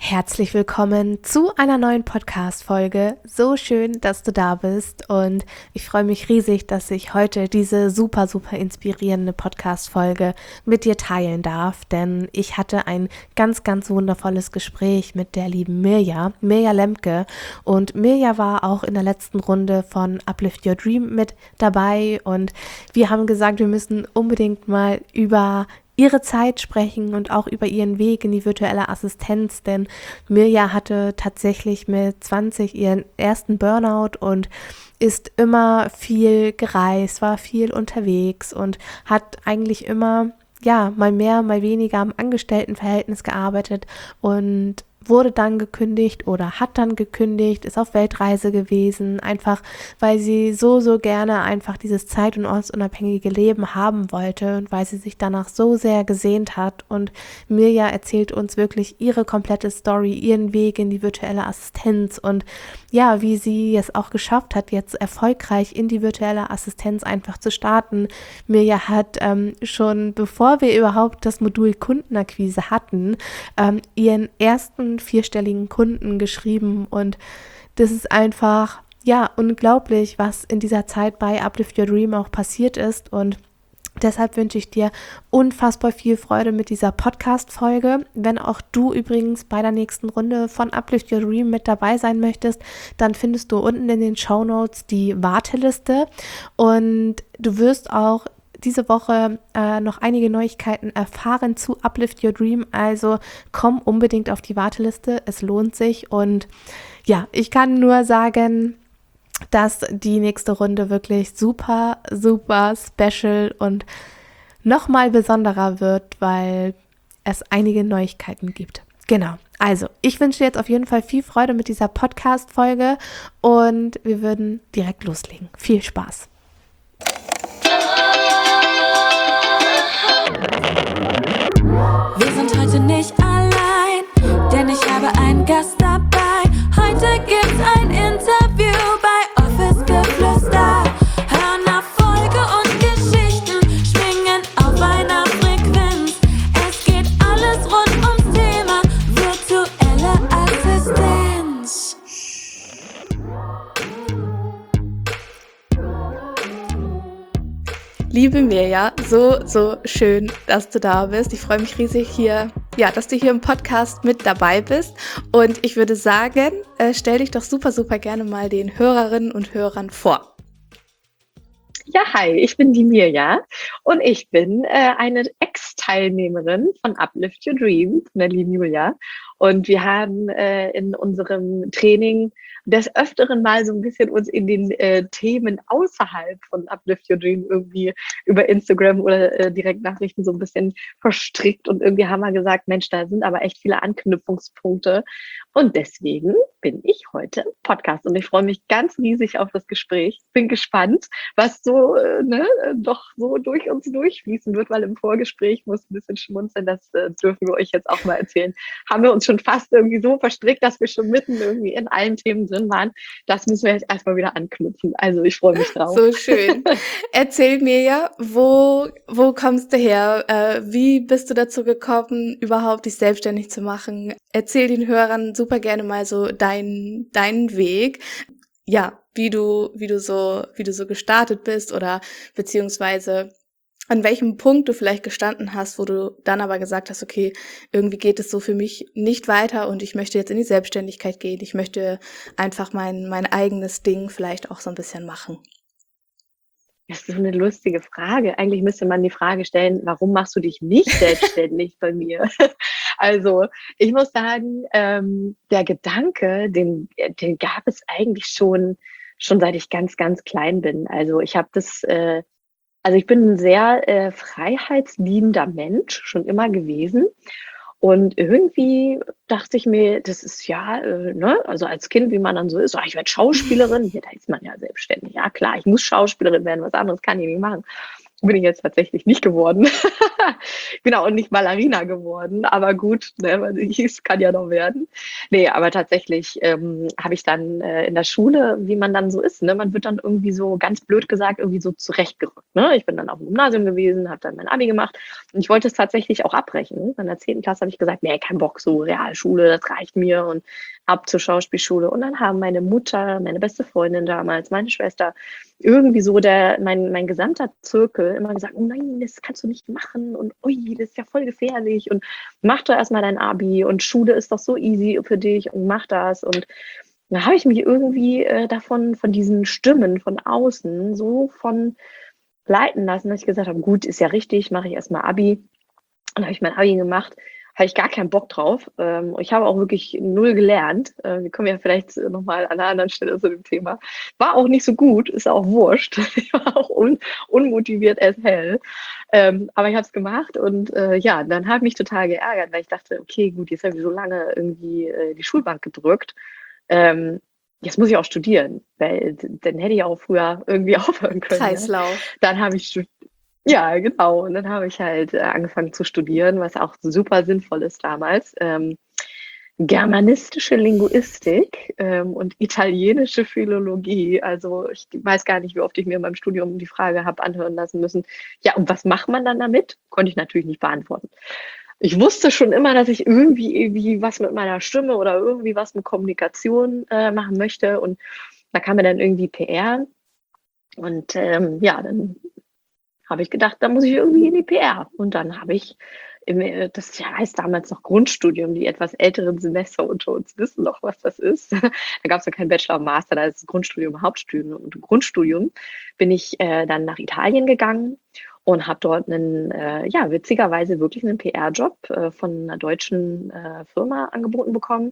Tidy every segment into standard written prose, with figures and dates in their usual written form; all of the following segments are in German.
Herzlich willkommen zu einer neuen Podcast-Folge. So schön, dass du da bist und ich freue mich riesig, dass ich heute diese super inspirierende Podcast-Folge mit dir teilen darf, denn ich hatte ein ganz wundervolles Gespräch mit der lieben Mirja Lemke, und Mirja war auch in der letzten Runde von Uplift Your Dream mit dabei und wir haben gesagt, wir müssen unbedingt mal über ihre Zeit sprechen und auch über ihren Weg in die virtuelle Assistenz, denn Mirja hatte tatsächlich mit 20 ihren ersten Burnout und ist immer viel gereist, war viel unterwegs und hat eigentlich immer, ja, mal mehr, mal weniger am Angestelltenverhältnis gearbeitet und wurde dann gekündigt oder hat dann gekündigt, ist auf Weltreise gewesen, einfach weil sie so gerne einfach dieses zeit- und ortsunabhängige Leben haben wollte und weil sie sich danach so sehr gesehnt hat. Und Mirja erzählt uns wirklich ihre komplette Story, ihren Weg in die virtuelle Assistenz und ja, wie sie es auch geschafft hat, jetzt erfolgreich in die virtuelle Assistenz einfach zu starten. Mirja hat schon, bevor wir überhaupt das Modul Kundenakquise hatten, ihren ersten vierstelligen Kunden geschrieben, und das ist einfach, ja, unglaublich, was in dieser Zeit bei Uplift Your Dream auch passiert ist, und deshalb wünsche ich dir unfassbar viel Freude mit dieser Podcast-Folge. Wenn auch du übrigens bei der nächsten Runde von Uplift Your Dream mit dabei sein möchtest, dann findest du unten in den Shownotes die Warteliste, und du wirst auch diese Woche noch einige Neuigkeiten erfahren zu Uplift Your Dream, also komm unbedingt auf die Warteliste, es lohnt sich. Und ja, ich kann nur sagen, dass die nächste Runde wirklich super special und nochmal besonderer wird, weil es einige Neuigkeiten gibt. Genau, also ich wünsche dir jetzt auf jeden Fall viel Freude mit dieser Podcast-Folge und wir würden direkt loslegen. Viel Spaß! Wir sind heute nicht allein, denn ich habe einen Gast dabei. Heute gibt's ein Interview bei Office Geflüster. Hören Erfolge und Geschichten, schwingen auf einer Frequenz. Es geht alles rund ums Thema virtuelle Assistenz. Liebe Mirja, so schön, dass du da bist. Ich freue mich riesig dass du hier im Podcast mit dabei bist. Und ich würde sagen, stell dich doch super gerne mal den Hörerinnen und Hörern vor. Ja, hi, ich bin die Mirja und ich bin eine Ex-Teilnehmerin von Uplift Your Dream, von der lieben Julia. Und wir haben in unserem Training des Öfteren mal so ein bisschen uns in den Themen außerhalb von Uplift Your Dream irgendwie über Instagram oder Direktnachrichten so ein bisschen verstrickt. Und irgendwie haben wir gesagt, Mensch, da sind aber echt viele Anknüpfungspunkte. Und deswegen bin ich heute im Podcast und ich freue mich ganz riesig auf das Gespräch. Bin gespannt, was so doch so durch uns durchfließen wird, weil im Vorgespräch muss ein bisschen schmunzeln, das dürfen wir euch jetzt auch mal erzählen. Haben wir uns schon fast irgendwie so verstrickt, dass wir schon mitten irgendwie in allen Themen drin waren. Das müssen wir jetzt erstmal wieder anknüpfen. Also ich freue mich drauf. So schön. Erzähl mir ja, wo kommst du her? Wie bist du dazu gekommen, überhaupt dich selbstständig zu machen? Erzähl den Hörern super gerne mal so deinen Weg. Ja, wie du so gestartet bist oder beziehungsweise an welchem Punkt du vielleicht gestanden hast, wo du dann aber gesagt hast, okay, irgendwie geht es so für mich nicht weiter und ich möchte jetzt in die Selbstständigkeit gehen. Ich möchte einfach mein eigenes Ding vielleicht auch so ein bisschen machen. Das ist so eine lustige Frage. Eigentlich müsste man die Frage stellen, warum machst du dich nicht selbstständig bei mir? Also ich muss sagen, der Gedanke, den gab es eigentlich schon seit ich ganz klein bin. Also ich habe ich bin ein sehr freiheitsliebender Mensch, schon immer gewesen. Und irgendwie dachte ich mir, das ist also als Kind, wie man dann so ist, ich werde Schauspielerin, da ist man ja selbstständig. Ja klar, ich muss Schauspielerin werden, was anderes kann ich nicht machen. Bin ich jetzt tatsächlich nicht geworden. Genau, und nicht Ballerina geworden, aber gut, ne, es kann ja noch werden. Ne, aber tatsächlich habe ich dann in der Schule, wie man dann so ist, ne, man wird dann irgendwie so ganz blöd gesagt, irgendwie so zurechtgerückt. Ne? Ich bin dann auf dem Gymnasium gewesen, habe dann mein Abi gemacht und ich wollte es tatsächlich auch abbrechen. In der 10. Klasse habe ich gesagt, nee, kein Bock, so Realschule, das reicht mir und ab zur Schauspielschule. Und dann haben meine Mutter, meine beste Freundin damals, meine Schwester, irgendwie so mein gesamter Zirkel immer gesagt, oh nein, das kannst du nicht machen und ui, das ist ja voll gefährlich und mach doch erstmal dein Abi und Schule ist doch so easy für dich und mach das. Und da habe ich mich irgendwie von diesen Stimmen von außen so von leiten lassen, dass ich gesagt habe, gut, ist ja richtig, mache ich erstmal Abi. Dann habe ich mein Abi gemacht, hatte ich gar keinen Bock drauf. Ich habe auch wirklich null gelernt. Wir kommen ja vielleicht nochmal an einer anderen Stelle zu dem Thema. War auch nicht so gut, ist auch wurscht. Ich war auch unmotiviert as hell. Aber ich habe es gemacht und ja, dann habe ich mich total geärgert, weil ich dachte, okay, gut, jetzt habe ich so lange irgendwie die Schulbank gedrückt. Jetzt muss ich auch studieren, weil dann hätte ich auch früher irgendwie aufhören können. Ne? Kreislauf. Dann habe ich ja, genau. Und dann habe ich halt angefangen zu studieren, was auch super sinnvoll ist damals. Germanistische Linguistik und italienische Philologie. Also ich weiß gar nicht, wie oft ich mir beim Studium die Frage habe anhören lassen müssen, ja, und was macht man dann damit? Konnte ich natürlich nicht beantworten. Ich wusste schon immer, dass ich irgendwie was mit meiner Stimme oder irgendwie was mit Kommunikation machen möchte. Und da kam mir dann irgendwie PR. Und ja, dann habe ich gedacht, da muss ich irgendwie in die PR. Und dann habe ich, das heißt damals noch Grundstudium, die etwas älteren Semester unter uns wissen noch, was das ist. Da gab es ja kein Bachelor und Master, da ist Grundstudium, Hauptstudium. Und im Grundstudium bin ich dann nach Italien gegangen und habe dort ja, witzigerweise wirklich einen PR-Job von einer deutschen Firma angeboten bekommen.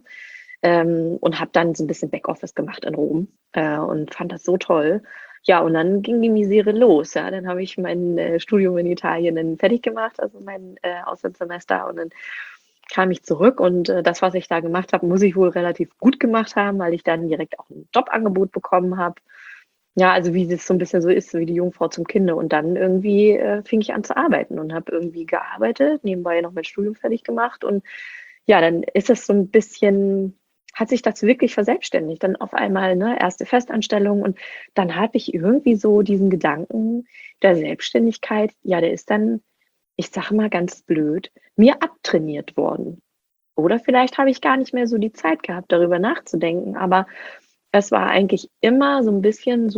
Und habe dann so ein bisschen Backoffice gemacht in Rom und fand das so toll. Ja, und dann ging die Misere los. Ja, dann habe ich mein Studium in Italien dann fertig gemacht, also mein Auslandssemester. Und dann kam ich zurück und das, was ich da gemacht habe, muss ich wohl relativ gut gemacht haben, weil ich dann direkt auch ein Jobangebot bekommen habe. Ja, also wie es so ein bisschen so ist, wie die Jungfrau zum Kinde. Und dann irgendwie fing ich an zu arbeiten und habe irgendwie gearbeitet, nebenbei noch mein Studium fertig gemacht. Und ja, dann ist es so ein bisschen, hat sich das wirklich verselbstständigt. Dann auf einmal, ne, erste Festanstellung und dann habe ich irgendwie so diesen Gedanken der Selbstständigkeit, ja, der ist dann, ich sage mal ganz blöd, mir abtrainiert worden. Oder vielleicht habe ich gar nicht mehr so die Zeit gehabt, darüber nachzudenken, aber es war eigentlich immer so ein bisschen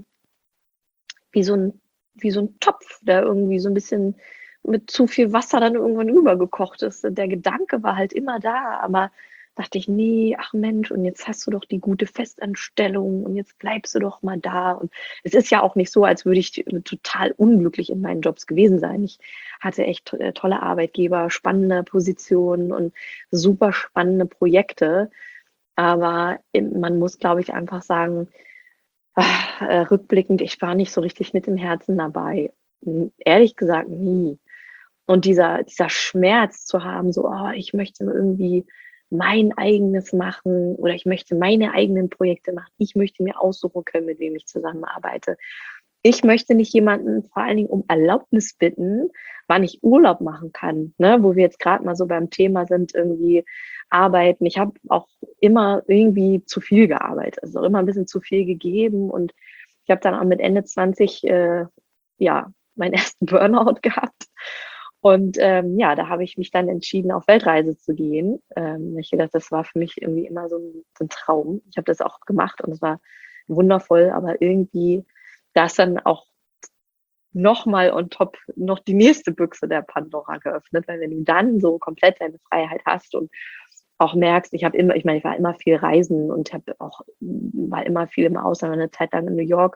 wie so ein, wie so ein Topf, der irgendwie so ein bisschen mit zu viel Wasser dann irgendwann übergekocht ist. Der Gedanke war halt immer da, aber dachte ich, nee, ach Mensch, und jetzt hast du doch die gute Festanstellung und jetzt bleibst du doch mal da. Und es ist ja auch nicht so, als würde ich total unglücklich in meinen Jobs gewesen sein. Ich hatte echt tolle Arbeitgeber, spannende Positionen und super spannende Projekte. Aber man muss, glaube ich, einfach sagen, rückblickend, ich war nicht so richtig mit dem Herzen dabei. Ehrlich gesagt, nie. Und dieser Schmerz zu haben, so, oh, ich möchte irgendwie mein eigenes machen oder ich möchte meine eigenen Projekte machen. Ich möchte mir aussuchen können, mit wem ich zusammenarbeite. Ich möchte nicht jemanden vor allen Dingen um Erlaubnis bitten, wann ich Urlaub machen kann, ne? Wo wir jetzt gerade mal so beim Thema sind, irgendwie arbeiten. Ich habe auch immer irgendwie zu viel gearbeitet, also immer ein bisschen zu viel gegeben und ich habe dann auch mit Ende 20 ja meinen ersten Burnout gehabt. Und ja, da habe ich mich dann entschieden, auf Weltreise zu gehen. Ich gedacht, das war für mich irgendwie immer so ein Traum. Ich habe das auch gemacht und es war wundervoll, aber irgendwie da ist dann auch nochmal on top noch die nächste Büchse der Pandora geöffnet, weil wenn du dann so komplett deine Freiheit hast und auch merkst, ich meine, ich war immer viel reisen und war immer viel im Ausland, eine Zeit lang in New York,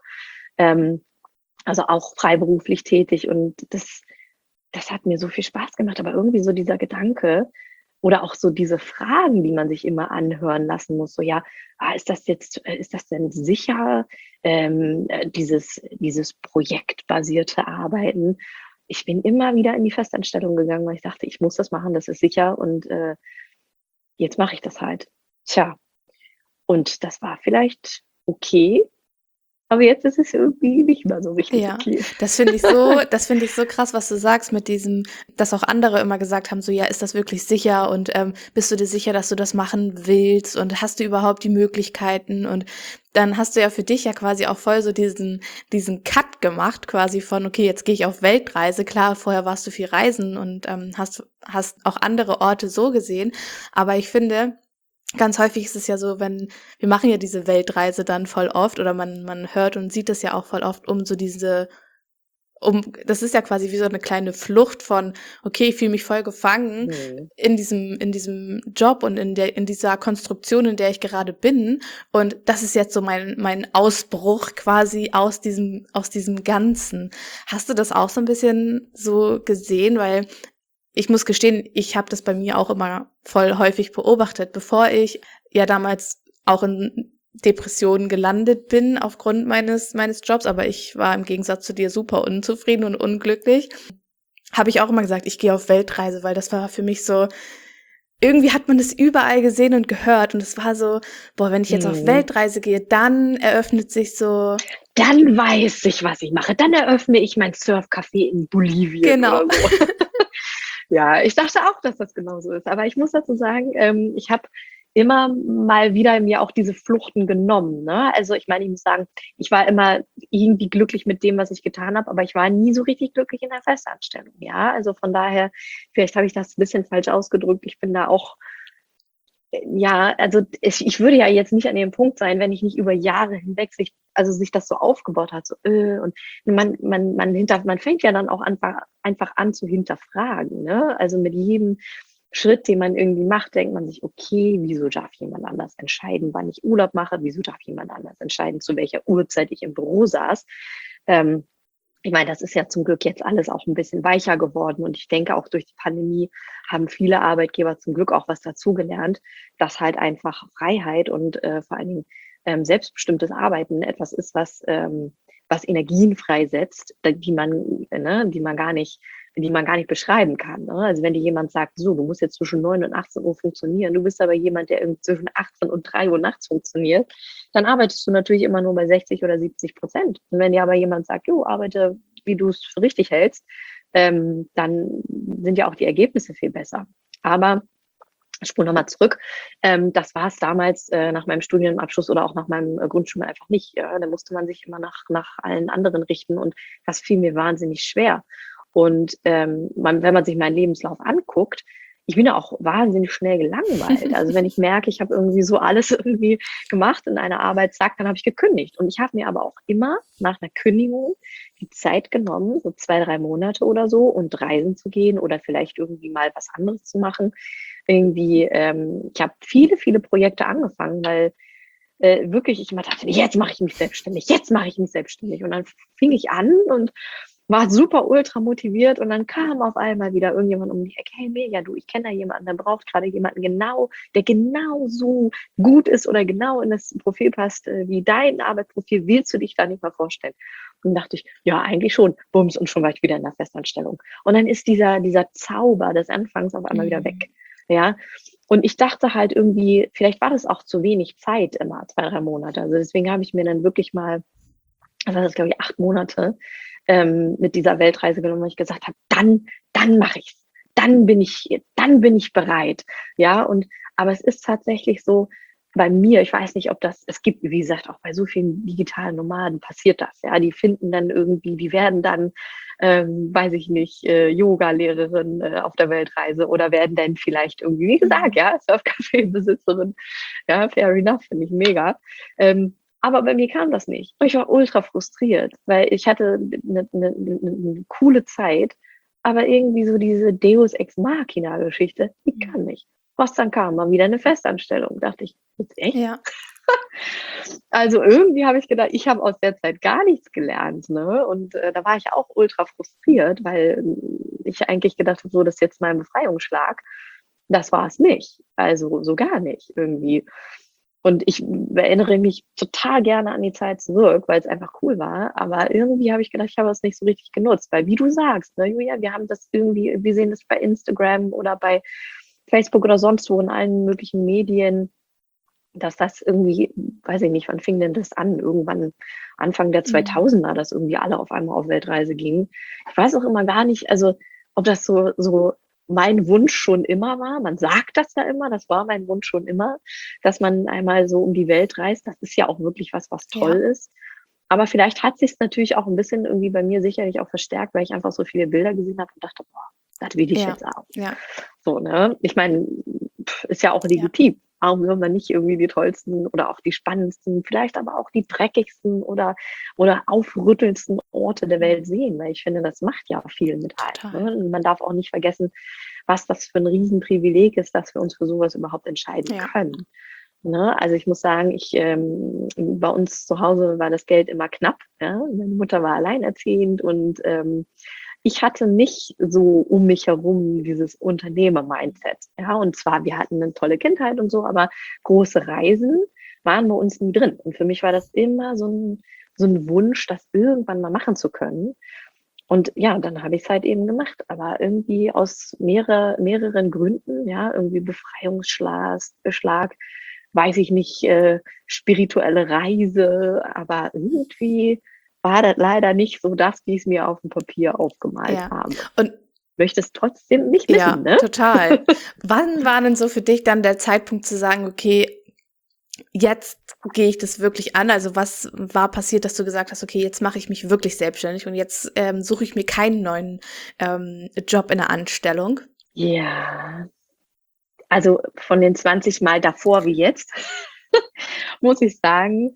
also auch freiberuflich tätig und das hat mir so viel Spaß gemacht, aber irgendwie so dieser Gedanke oder auch so diese Fragen, die man sich immer anhören lassen muss, so ja, ist das denn sicher, dieses projektbasierte Arbeiten? Ich bin immer wieder in die Festanstellung gegangen, weil ich dachte, ich muss das machen, das ist sicher und jetzt mache ich das halt. Tja, und das war vielleicht okay, Aber jetzt ist es irgendwie nicht mehr so richtig Ja, okay. das finde ich so krass, was du sagst mit diesem, dass auch andere immer gesagt haben, so, ja, ist das wirklich sicher und bist du dir sicher, dass du das machen willst und hast du überhaupt die Möglichkeiten? Und dann hast du ja für dich ja quasi auch voll so diesen Cut gemacht, quasi von, okay, jetzt gehe ich auf Weltreise. Klar, vorher warst du viel reisen und hast auch andere Orte so gesehen, aber ich finde, ganz häufig ist es ja so, wenn wir machen ja diese Weltreise dann voll oft oder man hört und sieht das ja auch voll oft, das ist ja quasi wie so eine kleine Flucht von, okay, ich fühle mich voll gefangen Mhm. in diesem Job und in dieser Konstruktion, in der ich gerade bin. Und das ist jetzt so mein Ausbruch quasi aus diesem Ganzen. Hast du das auch so ein bisschen so gesehen? Weil ich muss gestehen, ich habe das bei mir auch immer voll häufig beobachtet, bevor ich ja damals auch in Depressionen gelandet bin aufgrund meines Jobs, aber ich war im Gegensatz zu dir super unzufrieden und unglücklich, habe ich auch immer gesagt, ich gehe auf Weltreise, weil das war für mich so, irgendwie hat man das überall gesehen und gehört und es war so, boah, wenn ich jetzt auf Mhm. Weltreise gehe, dann eröffnet sich so, Dann weiß ich, was ich mache. Dann eröffne ich mein Surfcafé in Bolivien genau. oder so. Ja, ich dachte auch, dass das genauso ist. Aber ich muss dazu sagen, ich habe immer mal wieder mir auch diese Fluchten genommen. Ne? Also ich meine, ich muss sagen, ich war immer irgendwie glücklich mit dem, was ich getan habe, aber ich war nie so richtig glücklich in der Festanstellung. Ja, also von daher, vielleicht habe ich das ein bisschen falsch ausgedrückt. Ich bin da auch, ja, also ich würde ja jetzt nicht an dem Punkt sein, wenn ich nicht über Jahre hinweg sich das so aufgebaut hat, so, und man fängt ja dann auch einfach an zu hinterfragen, ne? Also mit jedem Schritt, den man irgendwie macht, denkt man sich, okay, wieso darf jemand anders entscheiden, wann ich Urlaub mache? Wieso darf jemand anders entscheiden, zu welcher Uhrzeit ich im Büro saß? Ähm, Ich meine, das ist ja zum Glück jetzt alles auch ein bisschen weicher geworden und ich denke auch durch die Pandemie haben viele Arbeitgeber zum Glück auch was dazugelernt, dass halt einfach Freiheit und vor allen Dingen selbstbestimmtes Arbeiten etwas ist, was Energien freisetzt, die man gar nicht beschreiben kann. Ne? Also wenn dir jemand sagt, so, du musst jetzt zwischen 9 und 18 Uhr funktionieren, du bist aber jemand, der irgendwie zwischen 18 und 3 Uhr nachts funktioniert, dann arbeitest du natürlich immer nur bei 60 oder 70%. Und wenn dir aber jemand sagt, jo, arbeite, wie du es für richtig hältst, dann sind ja auch die Ergebnisse viel besser. Aber ich spule nochmal zurück. Das war es damals nach meinem Studienabschluss oder auch nach meinem Grundstudium einfach nicht. Ja? Da musste man sich immer nach allen anderen richten und das fiel mir wahnsinnig schwer. Und wenn man sich meinen Lebenslauf anguckt, ich bin ja auch wahnsinnig schnell gelangweilt. Also wenn ich merke, ich habe irgendwie so alles irgendwie gemacht in einer Arbeit, zack, dann habe ich gekündigt. Und ich habe mir aber auch immer nach einer Kündigung die Zeit genommen, so 2, 3 Monate oder so, und reisen zu gehen oder vielleicht irgendwie mal was anderes zu machen. Irgendwie, ich habe viele, viele Projekte angefangen, weil wirklich ich immer dachte, jetzt mache ich mich selbstständig, jetzt mache ich mich selbstständig. Und dann fing ich an und war super ultra motiviert und dann kam auf einmal wieder irgendjemand um die Ecke, hey Mirja, du, ich kenne da jemanden, der braucht gerade jemanden genau, der genau so gut ist oder genau in das Profil passt wie dein Arbeitsprofil, willst du dich da nicht mal vorstellen? Und dachte ich, ja, eigentlich schon, bums, und schon war ich wieder in der Festanstellung. Und dann ist dieser Zauber des Anfangs auf einmal wieder weg. Ja, und ich dachte halt irgendwie, vielleicht war das auch zu wenig Zeit immer, 2, 3 Monate. Also deswegen habe ich mir dann wirklich mal, also das glaube ich 8 Monate, mit dieser Weltreise genommen, wo ich gesagt habe, dann mache ich's. Dann bin ich bereit. Ja, aber es ist tatsächlich so, bei mir, ich weiß nicht, es gibt, wie gesagt, auch bei so vielen digitalen Nomaden passiert das, ja, die finden dann irgendwie, die werden dann, weiß ich nicht, Yoga-Lehrerin auf der Weltreise oder werden dann vielleicht irgendwie, wie gesagt, ja, Surfcafé-Besitzerin, ja, fair enough, finde ich mega. Aber bei mir kam das nicht. Ich war ultra frustriert, weil ich hatte eine coole Zeit, aber irgendwie so diese Deus Ex Machina-Geschichte, die kam nicht. Was dann kam, war wieder eine Festanstellung. Dachte ich, jetzt echt? Ja. Also irgendwie habe ich gedacht, ich habe aus der Zeit gar nichts gelernt. Ne? Und da war ich auch ultra frustriert, weil ich eigentlich gedacht habe, so, das ist jetzt mein Befreiungsschlag. Das war es nicht. Also so gar nicht irgendwie. Und ich erinnere mich total gerne an die Zeit zurück, weil es einfach cool war. Aber irgendwie habe ich gedacht, ich habe es nicht so richtig genutzt. Weil wie du sagst, ne, Julia, wir haben das irgendwie, wir sehen das bei Instagram oder bei Facebook oder sonst wo in allen möglichen Medien. dass das irgendwie, weiß ich nicht, wann fing denn das an? Irgendwann Anfang der 2000er, dass irgendwie alle auf einmal auf Weltreise gingen. Ich weiß auch immer gar nicht, also ob das so mein Wunsch schon immer war. Man sagt das ja immer, das war mein Wunsch schon immer, dass man einmal so um die Welt reist. Das ist ja auch wirklich was toll Ja. ist. Aber vielleicht hat sich es natürlich auch ein bisschen irgendwie bei mir sicherlich auch verstärkt, weil ich einfach so viele Bilder gesehen habe und dachte, boah, das will ich Ja. jetzt auch. Ja. So, ne? Ich meine, ist ja auch legitim. Warum will man nicht irgendwie die tollsten oder auch die spannendsten, vielleicht aber auch die dreckigsten oder aufrüttelndsten Orte der Welt sehen? Weil ich finde, das macht ja viel mit Total. einem. Ne? Und man darf auch nicht vergessen, was das für ein Riesenprivileg ist, dass wir uns für sowas überhaupt entscheiden Ja. können. Ne? Also ich muss sagen, bei uns zu Hause war das Geld immer knapp. Ja? Meine Mutter war alleinerziehend und ich hatte nicht so um mich herum dieses Unternehmer-Mindset. Ja, und zwar, wir hatten eine tolle Kindheit und so, aber große Reisen waren bei uns nie drin. Und für mich war das immer so ein Wunsch, das irgendwann mal machen zu können. Und ja, dann habe ich es halt eben gemacht, aber irgendwie aus mehreren Gründen, ja, irgendwie Befreiungsschlag, weiß ich nicht, spirituelle Reise, aber irgendwie war das leider nicht so das, wie ich es mir auf dem Papier aufgemalt Ja. habe. Und Möchte es trotzdem nicht ja, missen, ne? total. Wann war denn so für dich dann der Zeitpunkt zu sagen, okay, jetzt gehe ich das wirklich an? Also was war passiert, dass du gesagt hast, okay, jetzt mache ich mich wirklich selbstständig und jetzt suche ich mir keinen neuen Job in der Anstellung? Ja, also von den 20 Mal davor wie jetzt, muss ich sagen,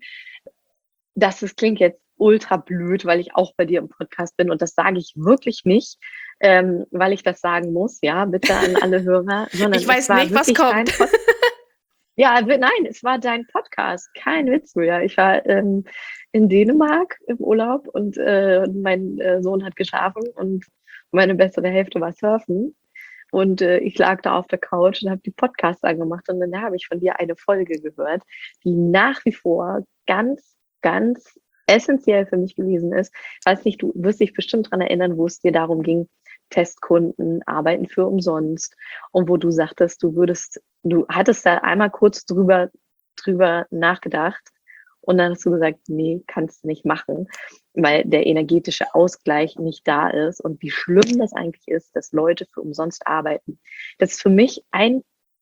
das klingt jetzt ultra blöd, weil ich auch bei dir im Podcast bin und das sage ich wirklich nicht, weil ich das sagen muss, ja, bitte an alle Hörer, sondern Ich weiß es war nicht, was wirklich dein kommt. Podcast. Ja, nein, es war dein Podcast, kein Witz, Julia. Ich war in Dänemark im Urlaub und mein Sohn hat geschlafen und meine bessere Hälfte war surfen. Und ich lag da auf der Couch und habe die Podcasts angemacht und dann habe ich von dir eine Folge gehört, die nach wie vor ganz, ganz essentiell für mich gewesen ist. Weiß nicht, du wirst dich bestimmt daran erinnern, wo es dir darum ging, Testkunden arbeiten für umsonst und wo du sagtest, du hattest da einmal kurz drüber nachgedacht und dann hast du gesagt, nee, kannst du nicht machen, weil der energetische Ausgleich nicht da ist und wie schlimm das eigentlich ist, dass Leute für umsonst arbeiten. Das ist für mich ein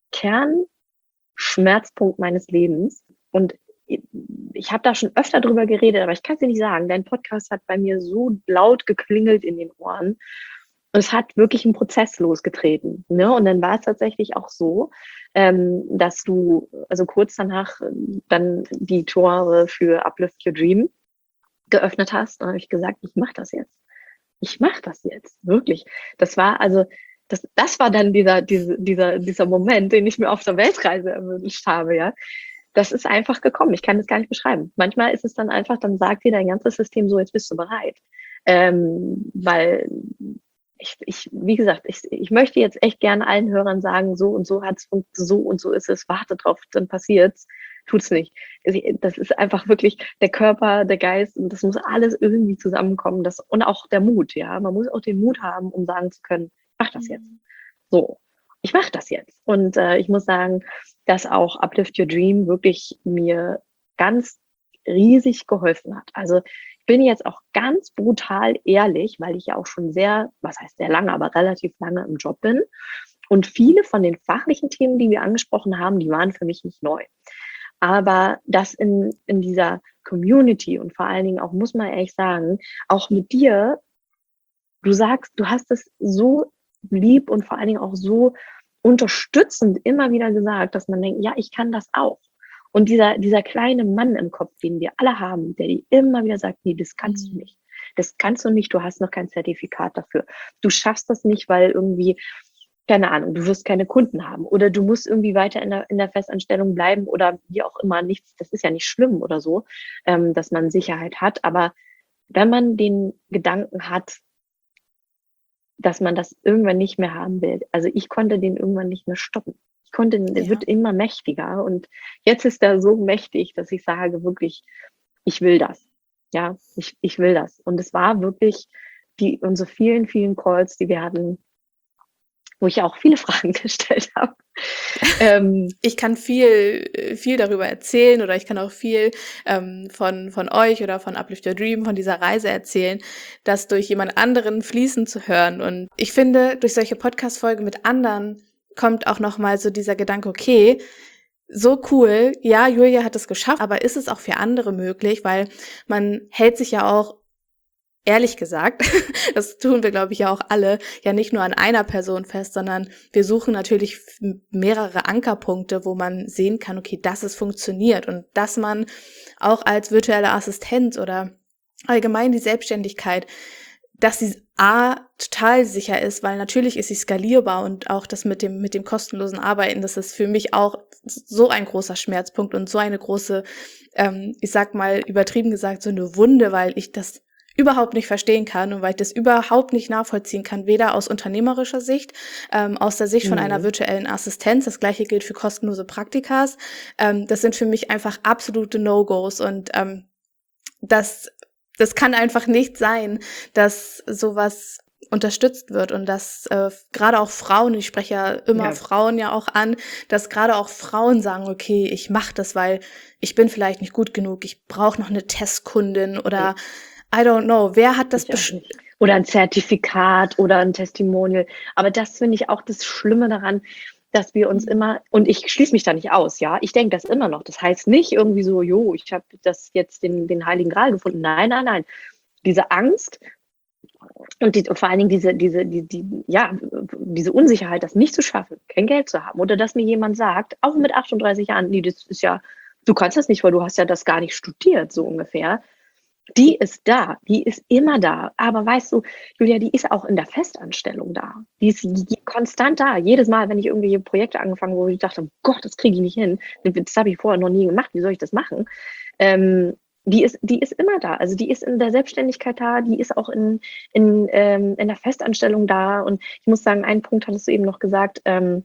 Kernschmerzpunkt meines Lebens und ich habe da schon öfter drüber geredet, aber ich kann es dir nicht sagen. Dein Podcast hat bei mir so laut geklingelt in den Ohren. Und es hat wirklich einen Prozess losgetreten. Ne? Und dann war es tatsächlich auch so, dass du, also kurz danach, dann die Tore für Uplift Your Dream geöffnet hast. Und habe ich gesagt, ich mache das jetzt. Ich mache das jetzt. Wirklich. Das war also, das war dann dieser Moment, den ich mir auf der Weltreise erwünscht habe, ja. Das ist einfach gekommen. Ich kann das gar nicht beschreiben. Manchmal ist es dann einfach, dann sagt dir dein ganzes System so, jetzt bist du bereit. Weil wie gesagt, ich möchte jetzt echt gerne allen Hörern sagen, so und so hat's und so ist es, warte drauf, dann passiert's. Tut's nicht. Das ist einfach wirklich der Körper, der Geist und das muss alles irgendwie zusammenkommen. Und auch der Mut, ja. Man muss auch den Mut haben, um sagen zu können, ich mach das jetzt. So, ich mache das jetzt. Und ich muss sagen, dass auch Uplift Your Dream wirklich mir ganz riesig geholfen hat. Also ich bin jetzt auch ganz brutal ehrlich, weil ich ja auch schon was heißt sehr lange, aber relativ lange im Job bin. Und viele von den fachlichen Themen, die wir angesprochen haben, die waren für mich nicht neu. Aber das in dieser Community und vor allen Dingen auch, muss man ehrlich sagen, auch mit dir, du sagst, du hast es so lieb und vor allen Dingen auch so unterstützend immer wieder gesagt, dass man denkt, ja, ich kann das auch. Und dieser kleine Mann im Kopf, den wir alle haben, der dir immer wieder sagt, nee, das kannst du nicht. Das kannst du nicht, du hast noch kein Zertifikat dafür. Du schaffst das nicht, weil irgendwie, keine Ahnung, du wirst keine Kunden haben oder du musst irgendwie weiter in der Festanstellung bleiben oder wie auch immer, nichts, das ist ja nicht schlimm oder so, dass man Sicherheit hat. Aber wenn man den Gedanken hat, dass man das irgendwann nicht mehr haben will, also ich konnte den irgendwann nicht mehr stoppen. Der wird immer mächtiger und jetzt ist er so mächtig, dass ich sage wirklich, ich will das. Ja, ich will das. Und es war wirklich unsere vielen, vielen Calls, die wir hatten, wo ich ja auch viele Fragen gestellt habe. Ich kann viel darüber erzählen oder ich kann auch viel von euch oder von Uplift Your Dream, von dieser Reise erzählen, das durch jemand anderen fließen zu hören. Und ich finde, durch solche Podcast-Folgen mit anderen kommt auch nochmal so dieser Gedanke, okay, so cool, ja, Julia hat es geschafft, aber ist es auch für andere möglich? Weil man hält sich ja auch, ehrlich gesagt, das tun wir, glaube ich, ja auch alle, ja nicht nur an einer Person fest, sondern wir suchen natürlich mehrere Ankerpunkte, wo man sehen kann, okay, dass es funktioniert und dass man auch als virtuelle Assistenz oder allgemein die Selbstständigkeit, dass sie total sicher ist, weil natürlich ist sie skalierbar und auch das mit dem kostenlosen Arbeiten, das ist für mich auch so ein großer Schmerzpunkt und so eine große, ich sag mal übertrieben gesagt, so eine Wunde, weil ich das überhaupt nicht verstehen kann und weil ich das überhaupt nicht nachvollziehen kann, weder aus unternehmerischer Sicht, aus der Sicht von einer virtuellen Assistenz. Das Gleiche gilt für kostenlose Praktikas. Das sind für mich einfach absolute No-Gos und das kann einfach nicht sein, dass sowas unterstützt wird und dass gerade auch Frauen, ich spreche ja immer Frauen ja auch an, dass gerade auch Frauen sagen, okay, ich mache das, weil ich bin vielleicht nicht gut genug, ich brauche noch eine Testkundin oder I don't know, wer hat das oder ein Zertifikat oder ein Testimonial. Aber das finde ich auch das Schlimme daran, dass wir uns immer, und ich schließe mich da nicht aus, ja, ich denke das immer noch. Das heißt nicht irgendwie so, ich habe das jetzt den Heiligen Gral gefunden. Nein, nein, nein. Diese Angst und vor allen Dingen diese Unsicherheit, das nicht zu schaffen, kein Geld zu haben oder dass mir jemand sagt, auch mit 38 Jahren, nee, das ist ja, du kannst das nicht, weil du hast ja das gar nicht studiert, so ungefähr. Die ist da, die ist immer da. Aber weißt du, Julia, die ist auch in der Festanstellung da. Die ist konstant da. Jedes Mal, wenn ich irgendwelche Projekte angefangen habe, wo ich dachte, oh Gott, das kriege ich nicht hin. Das habe ich vorher noch nie gemacht. Wie soll ich das machen? Die ist immer da. Also die ist in der Selbstständigkeit da. Die ist auch in der Festanstellung da. Und ich muss sagen, einen Punkt hattest du eben noch gesagt,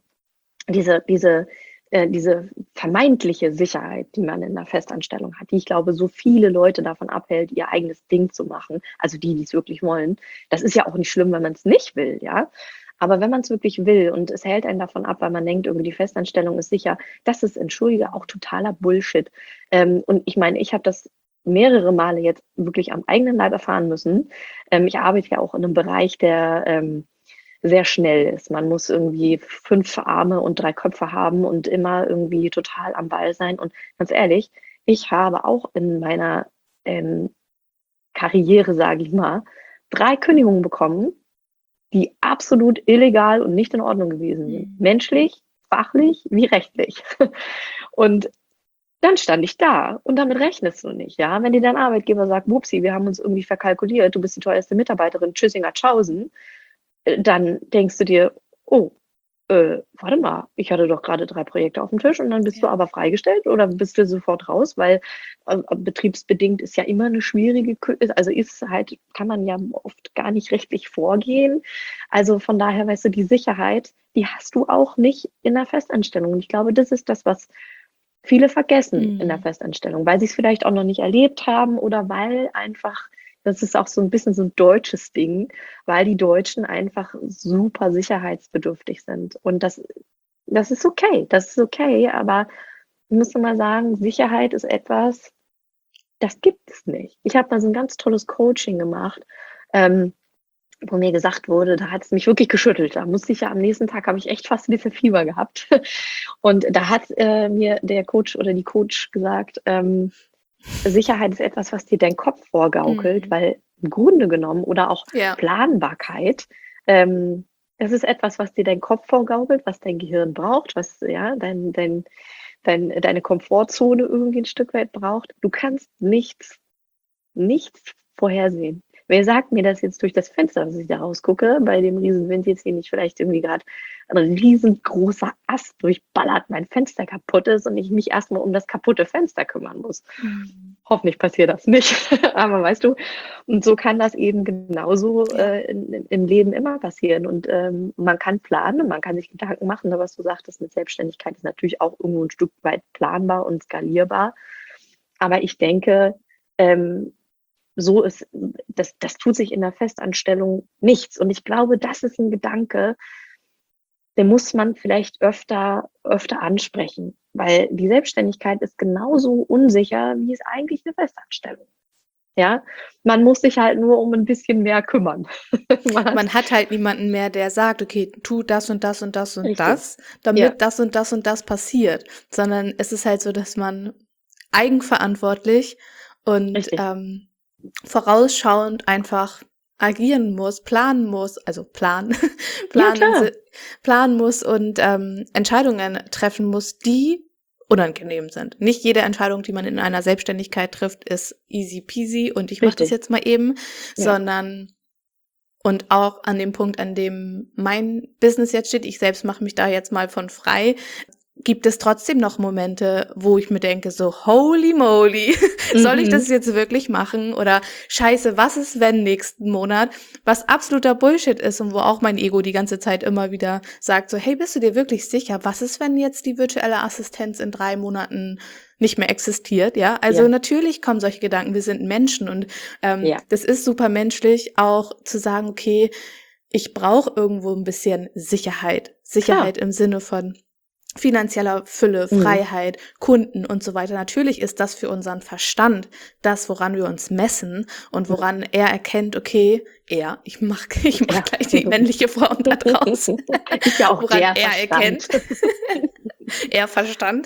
diese vermeintliche Sicherheit, die man in der Festanstellung hat, die ich glaube, so viele Leute davon abhält, ihr eigenes Ding zu machen, also die es wirklich wollen. Das ist ja auch nicht schlimm, wenn man es nicht will, ja. Aber wenn man es wirklich will und es hält einen davon ab, weil man denkt, irgendwie die Festanstellung ist sicher, das ist, entschuldige, auch totaler Bullshit. Und ich meine, ich habe das mehrere Male jetzt wirklich am eigenen Leib erfahren müssen. Ich arbeite ja auch in einem Bereich, der sehr schnell ist. Man muss irgendwie 5 Arme und 3 Köpfe haben und immer irgendwie total am Ball sein. Und ganz ehrlich, ich habe auch in meiner Karriere, sage ich mal, 3 Kündigungen bekommen, die absolut illegal und nicht in Ordnung gewesen sind. Menschlich, fachlich wie rechtlich. Und dann stand ich da und damit rechnest du nicht, ja. Wenn dir dein Arbeitgeber sagt, wupsi, wir haben uns irgendwie verkalkuliert, du bist die teuerste Mitarbeiterin, tschüssinger Tschaußen, dann denkst du dir, warte mal, ich hatte doch gerade 3 Projekte auf dem Tisch und dann bist du aber freigestellt oder bist du sofort raus, weil betriebsbedingt ist ja immer eine schwierige, also ist halt, kann man ja oft gar nicht rechtlich vorgehen. Also von daher, weißt du, die Sicherheit, die hast du auch nicht in der Festanstellung. Und ich glaube, das ist das, was viele vergessen in der Festanstellung, weil sie es vielleicht auch noch nicht erlebt haben oder weil einfach, das ist auch so ein bisschen so ein deutsches Ding, weil die Deutschen einfach super sicherheitsbedürftig sind. Und das ist okay, aber ich muss mal sagen, Sicherheit ist etwas, das gibt es nicht. Ich habe mal so ein ganz tolles Coaching gemacht, wo mir gesagt wurde, da hat es mich wirklich geschüttelt. Da musste ich ja am nächsten Tag, habe ich echt fast ein bisschen Fieber gehabt. Und da hat mir der Coach oder die Coach gesagt, Sicherheit ist etwas, was dir dein Kopf vorgaukelt, weil im Grunde genommen oder auch Planbarkeit, es ist etwas, was dir dein Kopf vorgaukelt, was dein Gehirn braucht, was deine Komfortzone irgendwie ein Stück weit braucht. Du kannst nichts vorhersehen. Wer sagt mir das jetzt durch das Fenster, dass ich da rausgucke, bei dem Riesenwind jetzt hier nicht vielleicht irgendwie gerade ein riesengroßer Ast durchballert, mein Fenster kaputt ist und ich mich erstmal um das kaputte Fenster kümmern muss. Hoffentlich passiert das nicht, aber weißt du, und so kann das eben genauso im Leben immer passieren und man kann planen und man kann sich Gedanken machen, aber was du sagtest mit Selbstständigkeit ist natürlich auch irgendwo ein Stück weit planbar und skalierbar, aber ich denke, so ist, das tut sich in der Festanstellung nichts. Und ich glaube, das ist ein Gedanke, den muss man vielleicht öfter ansprechen, weil die Selbstständigkeit ist genauso unsicher, wie es eigentlich eine Festanstellung. Ja, man muss sich halt nur um ein bisschen mehr kümmern. Man hat halt niemanden mehr, der sagt, okay, tu das und das und das und Richtig. das, damit das und das und das passiert, sondern es ist halt so, dass man eigenverantwortlich und vorausschauend einfach agieren muss, planen muss, also planen muss und Entscheidungen treffen muss, die unangenehm sind. Nicht jede Entscheidung, die man in einer Selbstständigkeit trifft, ist easy peasy und ich mache das jetzt mal eben, sondern und auch an dem Punkt, an dem mein Business jetzt steht, ich selbst mache mich da jetzt mal von frei, gibt es trotzdem noch Momente, wo ich mir denke, so holy moly, soll ich das jetzt wirklich machen? Oder scheiße, was ist, wenn nächsten Monat? Was absoluter Bullshit ist und wo auch mein Ego die ganze Zeit immer wieder sagt, so hey, bist du dir wirklich sicher? Was ist, wenn jetzt die virtuelle Assistenz in 3 Monaten nicht mehr existiert? Ja, also natürlich kommen solche Gedanken, wir sind Menschen und das ist super menschlich, auch zu sagen, okay, ich brauche irgendwo ein bisschen Sicherheit. Sicherheit im Sinne von finanzieller Fülle, Freiheit, Kunden und so weiter. Natürlich ist das für unseren Verstand das, woran wir uns messen und woran er erkennt, okay, ich mach gleich die männliche Form da draußen. Ist ja auch woran er erkennt. Er Verstand.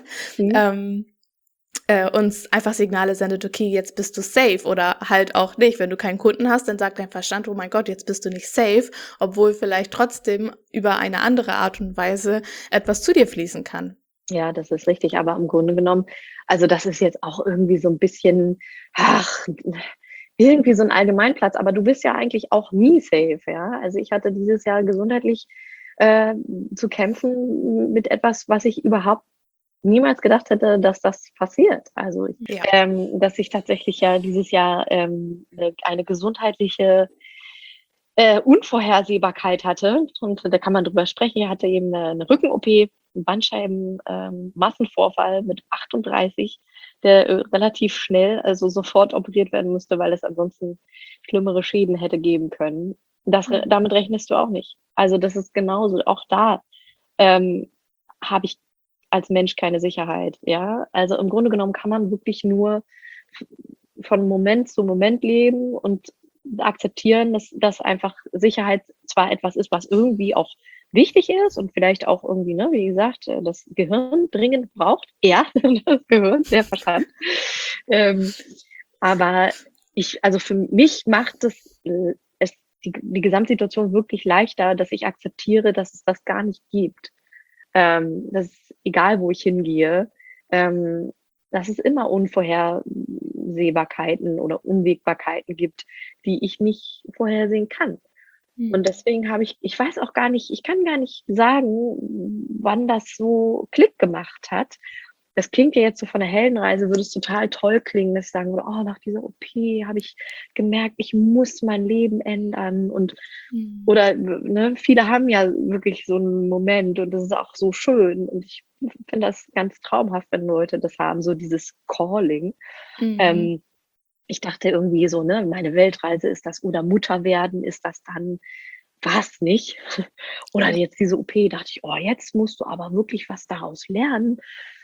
Uns einfach Signale sendet, okay, jetzt bist du safe oder halt auch nicht. Wenn du keinen Kunden hast, dann sagt dein Verstand, oh mein Gott, jetzt bist du nicht safe, obwohl vielleicht trotzdem über eine andere Art und Weise etwas zu dir fließen kann. Ja, das ist richtig, aber im Grunde genommen, also das ist jetzt auch irgendwie so ein bisschen, irgendwie so ein Allgemeinplatz, aber du bist ja eigentlich auch nie safe, ja. Also ich hatte dieses Jahr gesundheitlich zu kämpfen mit etwas, was ich überhaupt niemals gedacht hätte, dass das passiert. Also, dass ich tatsächlich ja dieses Jahr eine gesundheitliche Unvorhersehbarkeit hatte. Und da kann man drüber sprechen. Ich hatte eben eine Rücken-OP, einen Bandscheiben-Massenvorfall mit 38, der relativ schnell, also sofort operiert werden musste, weil es ansonsten schlimmere Schäden hätte geben können. Damit rechnest du auch nicht. Also das ist genauso. Auch da habe ich als Mensch keine Sicherheit, ja. Also im Grunde genommen kann man wirklich nur von Moment zu Moment leben und akzeptieren, dass einfach Sicherheit zwar etwas ist, was irgendwie auch wichtig ist und vielleicht auch irgendwie, ne, wie gesagt, das Gehirn dringend braucht. Ja, das Gehirn, der Verstand. Aber also für mich macht es die Gesamtsituation wirklich leichter, dass ich akzeptiere, dass es das gar nicht gibt. Das ist egal, wo ich hingehe, dass es immer Unvorhersehbarkeiten oder Unwägbarkeiten gibt, die ich nicht vorhersehen kann. Und deswegen ich weiß auch gar nicht, ich kann gar nicht sagen, wann das so Klick gemacht hat. Das klingt ja jetzt so von der Heldenreise, würde es total toll klingen, dass ich sagen würde, nach dieser OP habe ich gemerkt, ich muss mein Leben ändern oder ne, viele haben ja wirklich so einen Moment und das ist auch so schön und ich finde das ganz traumhaft, wenn Leute das haben, so dieses Calling. Ich dachte irgendwie so, ne, meine Weltreise ist das oder Mutter werden, ist das dann was nicht? Oder jetzt diese OP, dachte ich, jetzt musst du aber wirklich was daraus lernen.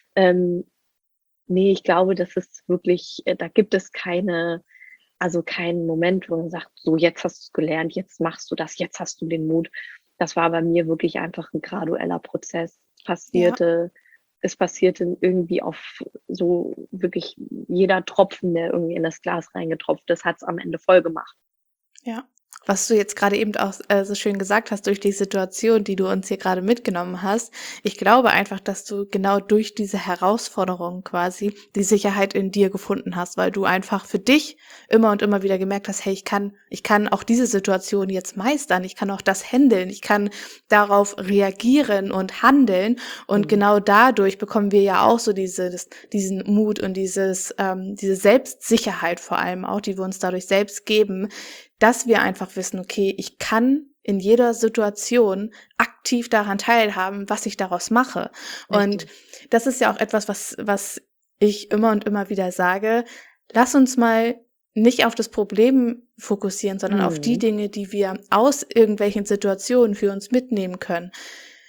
Nee, ich glaube, das ist wirklich, da gibt es keinen Moment, wo man sagt, so jetzt hast du es gelernt, jetzt machst du das, jetzt hast du den Mut. Das war bei mir wirklich einfach ein gradueller Prozess. Es passierte irgendwie auf so wirklich jeder Tropfen, der irgendwie in das Glas reingetropft ist, hat es am Ende voll gemacht. Ja. Was du jetzt gerade eben auch so schön gesagt hast, durch die Situation, die du uns hier gerade mitgenommen hast, ich glaube einfach, dass du genau durch diese Herausforderung quasi die Sicherheit in dir gefunden hast, weil du einfach für dich immer und immer wieder gemerkt hast, hey, ich kann auch diese Situation jetzt meistern, ich kann auch das handeln, ich kann darauf reagieren und handeln und genau dadurch bekommen wir ja auch so diesen Mut und diese Selbstsicherheit vor allem auch, die wir uns dadurch selbst geben, dass wir einfach wissen, okay, ich kann in jeder Situation aktiv daran teilhaben, was ich daraus mache. Richtig. Und das ist ja auch etwas, was ich immer und immer wieder sage, lass uns mal nicht auf das Problem fokussieren, sondern auf die Dinge, die wir aus irgendwelchen Situationen für uns mitnehmen können.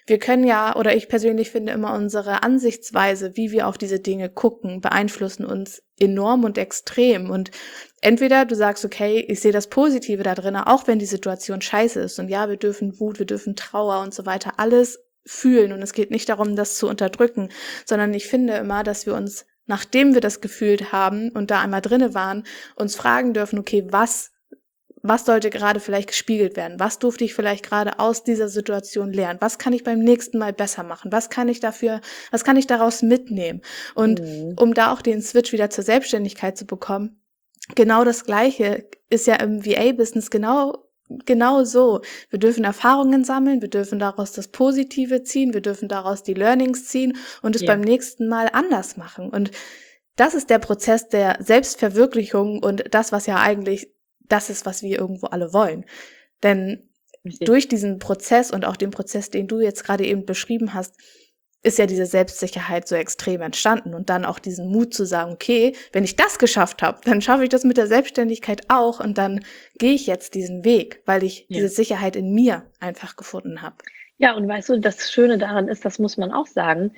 wir können ja, oder ich persönlich finde immer, unsere Ansichtsweise, wie wir auf diese Dinge gucken, beeinflussen uns enorm und extrem. Und entweder du sagst, okay, ich sehe das Positive da drin, auch wenn die Situation scheiße ist. Und ja, wir dürfen Wut, wir dürfen Trauer und so weiter alles fühlen. Und es geht nicht darum, das zu unterdrücken, sondern ich finde immer, dass wir uns, nachdem wir das gefühlt haben und da einmal drinne waren, uns fragen dürfen, okay, was sollte gerade vielleicht gespiegelt werden? Was durfte ich vielleicht gerade aus dieser Situation lernen? Was kann ich beim nächsten Mal besser machen? Was kann ich daraus mitnehmen? Und um da auch den Switch wieder zur Selbstständigkeit zu bekommen, genau das Gleiche ist ja im VA-Business genau so. Wir dürfen Erfahrungen sammeln, wir dürfen daraus das Positive ziehen, wir dürfen daraus die Learnings ziehen und es beim nächsten Mal anders machen. Und das ist der Prozess der Selbstverwirklichung und das, was ja eigentlich das ist, was wir irgendwo alle wollen. Denn durch diesen Prozess und auch den Prozess, den du jetzt gerade eben beschrieben hast, ist ja diese Selbstsicherheit so extrem entstanden und dann auch diesen Mut zu sagen, okay, wenn ich das geschafft habe, dann schaffe ich das mit der Selbstständigkeit auch und dann gehe ich jetzt diesen Weg, weil ich diese Sicherheit in mir einfach gefunden habe. Ja, und weißt du, das Schöne daran ist, das muss man auch sagen,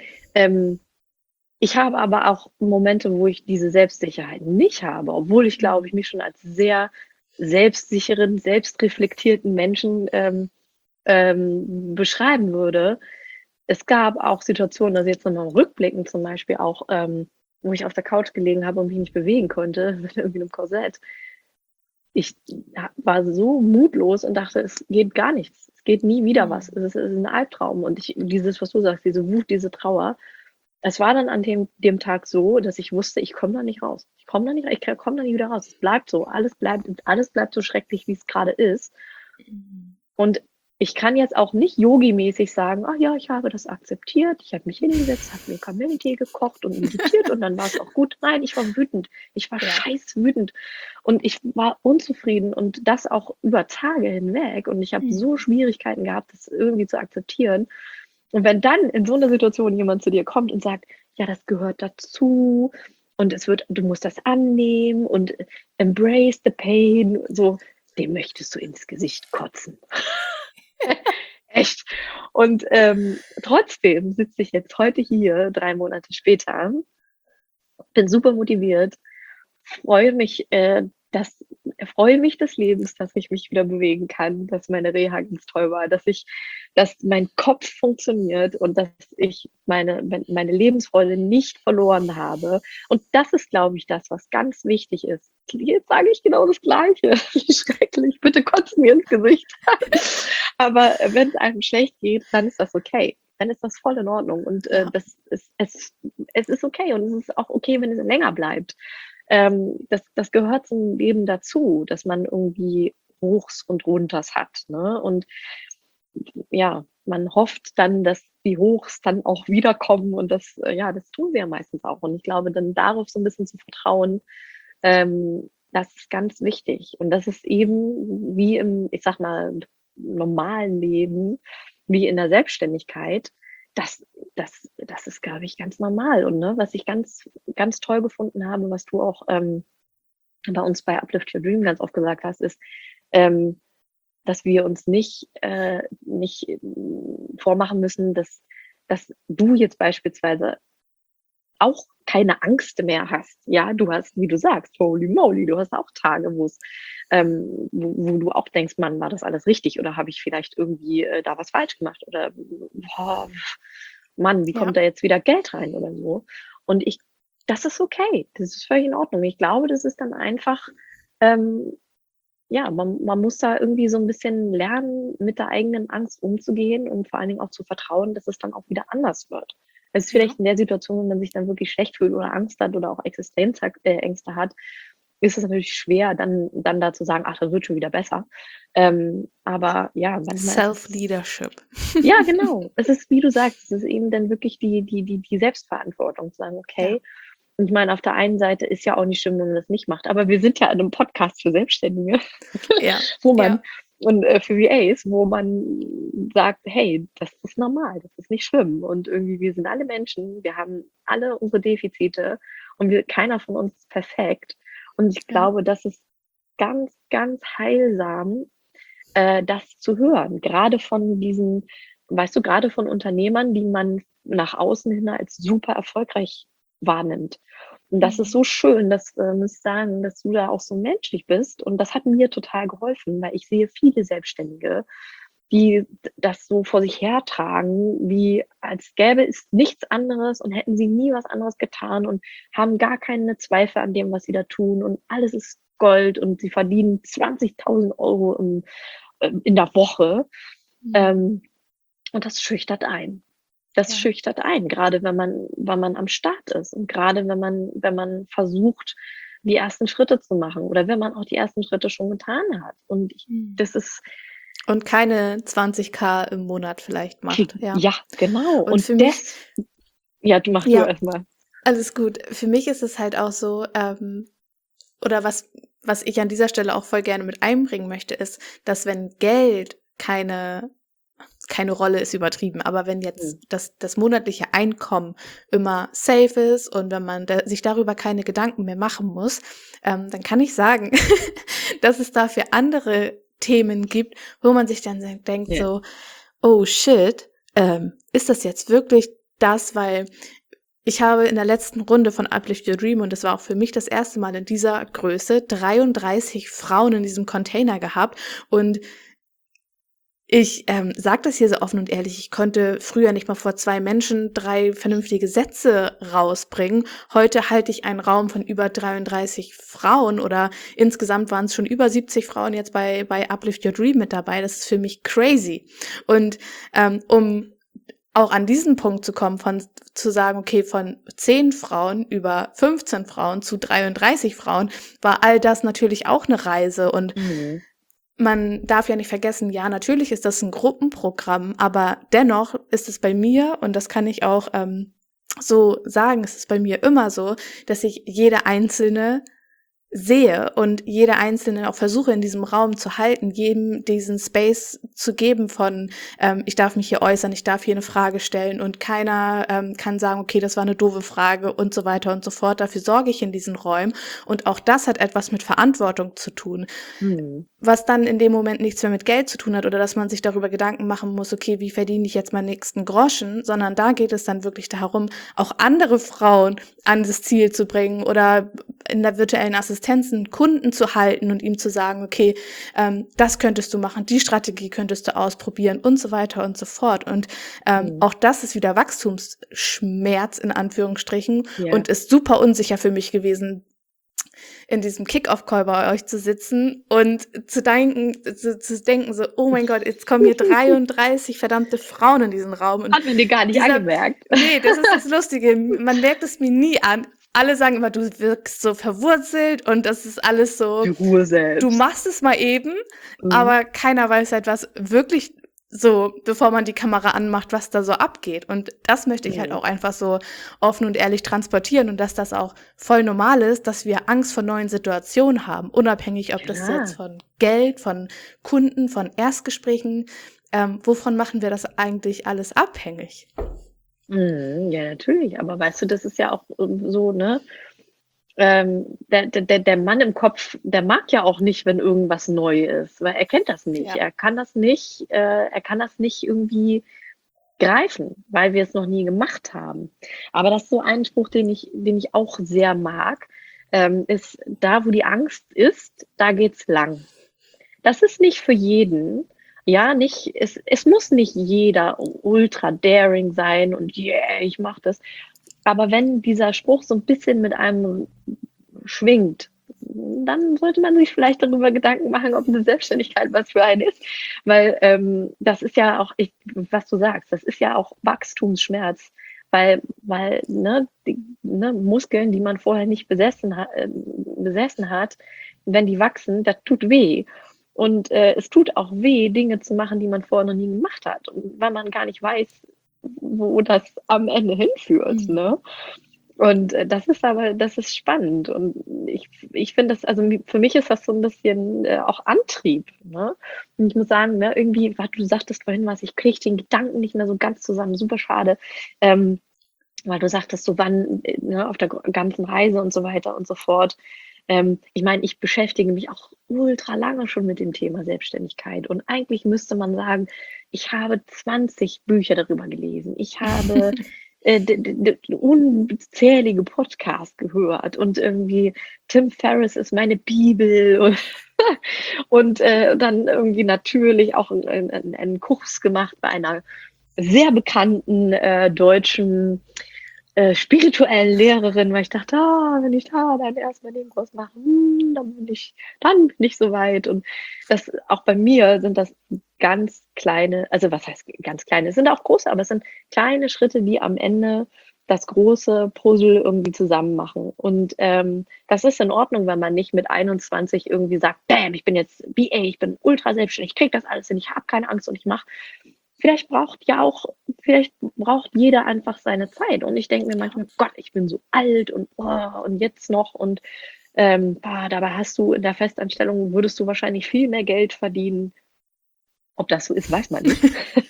ich habe aber auch Momente, wo ich diese Selbstsicherheit nicht habe, obwohl ich, glaube ich, mich schon als sehr selbstsicheren, selbstreflektierten Menschen beschreiben würde. Es gab auch Situationen, also jetzt nochmal rückblickend zum Beispiel auch, wo ich auf der Couch gelegen habe und mich nicht bewegen konnte, mit irgendwie einem Korsett. Ich war so mutlos und dachte, es geht gar nichts. Es geht nie wieder was. Es ist ein Albtraum. Und dieses, was du sagst, diese Wut, diese Trauer, es war dann an dem Tag so, dass ich wusste, ich komme da nicht raus. Ich komme da nicht wieder raus. Es bleibt so. Alles bleibt so schrecklich, wie es gerade ist. Und ich kann jetzt auch nicht yogi-mäßig sagen, ach ja, ich habe das akzeptiert, ich habe mich hingesetzt, habe mir Kamillentee gekocht und meditiert und dann war es auch gut. Nein, ich war wütend. Ich war scheiß wütend. Und ich war unzufrieden und das auch über Tage hinweg. Und ich habe so Schwierigkeiten gehabt, das irgendwie zu akzeptieren. Und wenn dann in so einer Situation jemand zu dir kommt und sagt, ja, das gehört dazu und du musst das annehmen und embrace the pain, so, dem möchtest du ins Gesicht kotzen. Echt. Und trotzdem sitze ich jetzt heute hier, 3 Monate später, bin super motiviert, freue mich des Lebens, dass ich mich wieder bewegen kann, dass meine Reha ganz toll war, dass mein Kopf funktioniert und dass ich meine Lebensfreude nicht verloren habe. Und das ist, glaube ich, das, was ganz wichtig ist. Jetzt sage ich genau das Gleiche. Wie schrecklich. Bitte kotzt mir ins Gesicht. Aber wenn es einem schlecht geht, dann ist das okay. Dann ist das voll in Ordnung. Und es ist okay. Und es ist auch okay, wenn es länger bleibt. Das gehört zum Leben dazu, dass man irgendwie Hochs und Runters hat. Ne? Und ja, man hofft dann, dass die Hochs dann auch wiederkommen und das tun wir ja meistens auch. Und ich glaube, dann darauf so ein bisschen zu vertrauen, das ist ganz wichtig. Und das ist eben wie im, ich sag mal, normalen Leben, wie in der Selbstständigkeit, das ist, glaube ich, ganz normal. Und ne, was ich ganz, ganz toll gefunden habe, was du auch bei uns bei Uplift Your Dream ganz oft gesagt hast, ist, dass wir uns nicht vormachen müssen, dass du jetzt beispielsweise auch keine Angst mehr hast. Ja, du hast, wie du sagst, holy moly, du hast auch Tage, wo du auch denkst, Mann, war das alles richtig oder habe ich vielleicht irgendwie da was falsch gemacht oder boah, Mann, wie kommt da jetzt wieder Geld rein oder so? Und das ist okay, das ist völlig in Ordnung. Ich glaube, das ist dann einfach, man muss da irgendwie so ein bisschen lernen, mit der eigenen Angst umzugehen und vor allen Dingen auch zu vertrauen, dass es dann auch wieder anders wird. Es ist vielleicht in der Situation, wenn man sich dann wirklich schlecht fühlt oder Angst hat oder auch Existenzängste hat, ist es natürlich schwer, dann da zu sagen, ach, das wird schon wieder besser. Aber ja, manchmal Self-Leadership. Ja, genau. Es ist, wie du sagst, es ist eben dann wirklich die Selbstverantwortung, zu sagen, okay. Und ich meine, auf der einen Seite ist ja auch nicht schlimm, wenn man das nicht macht, aber wir sind ja in einem Podcast für Selbstständige, und für VAs, wo man sagt, hey, das ist normal, das ist nicht schlimm und irgendwie, wir sind alle Menschen, wir haben alle unsere Defizite und keiner von uns ist perfekt und ich glaube, das ist ganz, ganz heilsam, das zu hören, gerade von diesen weißt du, gerade von Unternehmern, die man nach außen hin als super erfolgreich wahrnimmt. Und das ist Mhm. so schön, dass muss ich sagen, dass du da auch so menschlich bist. Und das hat mir total geholfen, weil ich sehe viele Selbstständige, die das so vor sich hertragen, wie als gäbe es nichts anderes und hätten sie nie was anderes getan und haben gar keine Zweifel an dem, was sie da tun und alles ist Gold und sie verdienen 20.000 Euro in der Woche. Mhm. Ähm, und das schüchtert ein. Das Ja. schüchtert ein, gerade wenn man am Start ist und gerade wenn man versucht, die ersten Schritte zu machen oder wenn man auch die ersten Schritte schon getan hat. Und Mhm. das ist, Und keine 20.000 im Monat vielleicht macht, ja. ja, genau. Und Und für mich, ja, du mach du ja, erstmal. alles gut. Für mich ist es halt auch so, oder was ich an dieser Stelle auch voll gerne mit einbringen möchte, ist, dass wenn Geld keine Rolle ist übertrieben, aber wenn jetzt das monatliche Einkommen immer safe ist und wenn man sich darüber keine Gedanken mehr machen muss, dann kann ich sagen, dass es dafür andere Themen gibt, wo man sich dann denkt Ja. so, oh shit, ist das jetzt wirklich das, weil ich habe in der letzten Runde von Uplift Your Dream, und das war auch für mich das erste Mal in dieser Größe, 33 Frauen in diesem Container gehabt. Und ich sage das hier so offen und ehrlich, ich konnte früher nicht mal vor 2 Menschen 3 vernünftige Sätze rausbringen. Heute halte ich einen Raum von über 33 Frauen oder insgesamt waren es schon über 70 Frauen jetzt bei Uplift Your Dream mit dabei. Das ist für mich crazy. Und um auch an diesen Punkt zu kommen, zu sagen, okay, von 10 Frauen über 15 Frauen zu 33 Frauen, war all das natürlich auch eine Reise. Und Mhm. man darf ja nicht vergessen, ja, natürlich ist das ein Gruppenprogramm, aber dennoch ist es bei mir, und das kann ich auch so sagen, es ist bei mir immer so, dass ich jede Einzelne sehe und jede Einzelne auch versuche in diesem Raum zu halten, jedem diesen Space zu geben von, ich darf mich hier äußern, ich darf hier eine Frage stellen und keiner kann sagen, okay, das war eine doofe Frage und so weiter und so fort. Dafür sorge ich in diesen Räumen und auch das hat etwas mit Verantwortung zu tun, Mhm. was dann in dem Moment nichts mehr mit Geld zu tun hat oder dass man sich darüber Gedanken machen muss, okay, wie verdiene ich jetzt meinen nächsten Groschen, sondern da geht es dann wirklich darum, auch andere Frauen an das Ziel zu bringen oder in der virtuellen Assistenz einen Kunden zu halten und ihm zu sagen, okay, das könntest du machen, die Strategie könntest du ausprobieren und so weiter und so fort. Und Mhm. auch das ist wieder Wachstumsschmerz in Anführungsstrichen Ja. und ist super unsicher für mich gewesen, in diesem Kick-Off-Call bei euch zu sitzen und zu denken so, oh mein Gott, jetzt kommen hier 33 verdammte Frauen in diesen Raum. Und Hat man dir gar nicht angemerkt. nee, das ist das Lustige. Man merkt es mir nie an. Alle sagen immer, du wirkst so verwurzelt und das ist alles so, Die Ruhe du selbst. machst es mal eben, Mhm. aber keiner weiß halt, was wirklich so, bevor man die Kamera anmacht, was da so abgeht. Und das möchte ich halt Mhm. auch einfach so offen und ehrlich transportieren und dass das auch voll normal ist, dass wir Angst vor neuen Situationen haben, unabhängig, ob das jetzt Ja. von Geld, von Kunden, von Erstgesprächen, wovon machen wir das eigentlich alles abhängig? Mhm. Ja, natürlich. Aber weißt du, das ist ja auch so, ne? Der Mann im Kopf, der mag ja auch nicht, wenn irgendwas neu ist, weil er kennt das nicht. Ja. Er kann das nicht irgendwie greifen, weil wir es noch nie gemacht haben. Aber das ist so ein Spruch, den ich auch sehr mag, ist, da wo die Angst ist, da geht's lang. Das ist nicht für jeden. Ja, es muss nicht jeder ultra daring sein und yeah, ich mach das. Aber wenn dieser Spruch so ein bisschen mit einem schwingt, dann sollte man sich vielleicht darüber Gedanken machen, ob eine Selbstständigkeit was für einen ist. Weil das ist ja auch, was du sagst, das ist ja auch Wachstumsschmerz. Weil Muskeln, die man vorher nicht besessen hat, wenn die wachsen, das tut weh. Und es tut auch weh, Dinge zu machen, die man vorher noch nie gemacht hat. Und weil man gar nicht weiß, wo das am Ende hinführt. Mhm. Ne? Und das ist spannend. Und ich finde das, also für mich ist das so ein bisschen auch Antrieb. Ne? Und ich muss sagen, ne, irgendwie, du sagtest vorhin was, ich kriege den Gedanken nicht mehr so ganz zusammen, super schade. Weil du sagtest, so wann, ne, auf der ganzen Reise und so weiter und so fort. Ich meine, ich beschäftige mich auch ultra lange schon mit dem Thema Selbstständigkeit. Und eigentlich müsste man sagen, Ich habe 20 Bücher darüber gelesen. Ich habe unzählige Podcasts gehört und irgendwie Tim Ferriss ist meine Bibel und dann irgendwie natürlich auch einen Kurs gemacht bei einer sehr bekannten deutschen spirituellen Lehrerin, weil ich dachte, wenn ich da dann erstmal den Kurs mache, dann bin ich soweit. Und das auch bei mir sind das ganz kleine, also was heißt ganz kleine, es sind auch große, aber es sind kleine Schritte, die am Ende das große Puzzle irgendwie zusammen machen. Und das ist in Ordnung, wenn man nicht mit 21 irgendwie sagt, bam, ich bin jetzt BA, ich bin ultra selbstständig, ich kriege das alles hin, ich habe keine Angst und ich mache. Vielleicht braucht jeder einfach seine Zeit. Und ich denke mir manchmal, Gott, ich bin so alt und jetzt noch. Und dabei hast du in der Festanstellung, würdest du wahrscheinlich viel mehr Geld verdienen. Ob das so ist, weiß man nicht.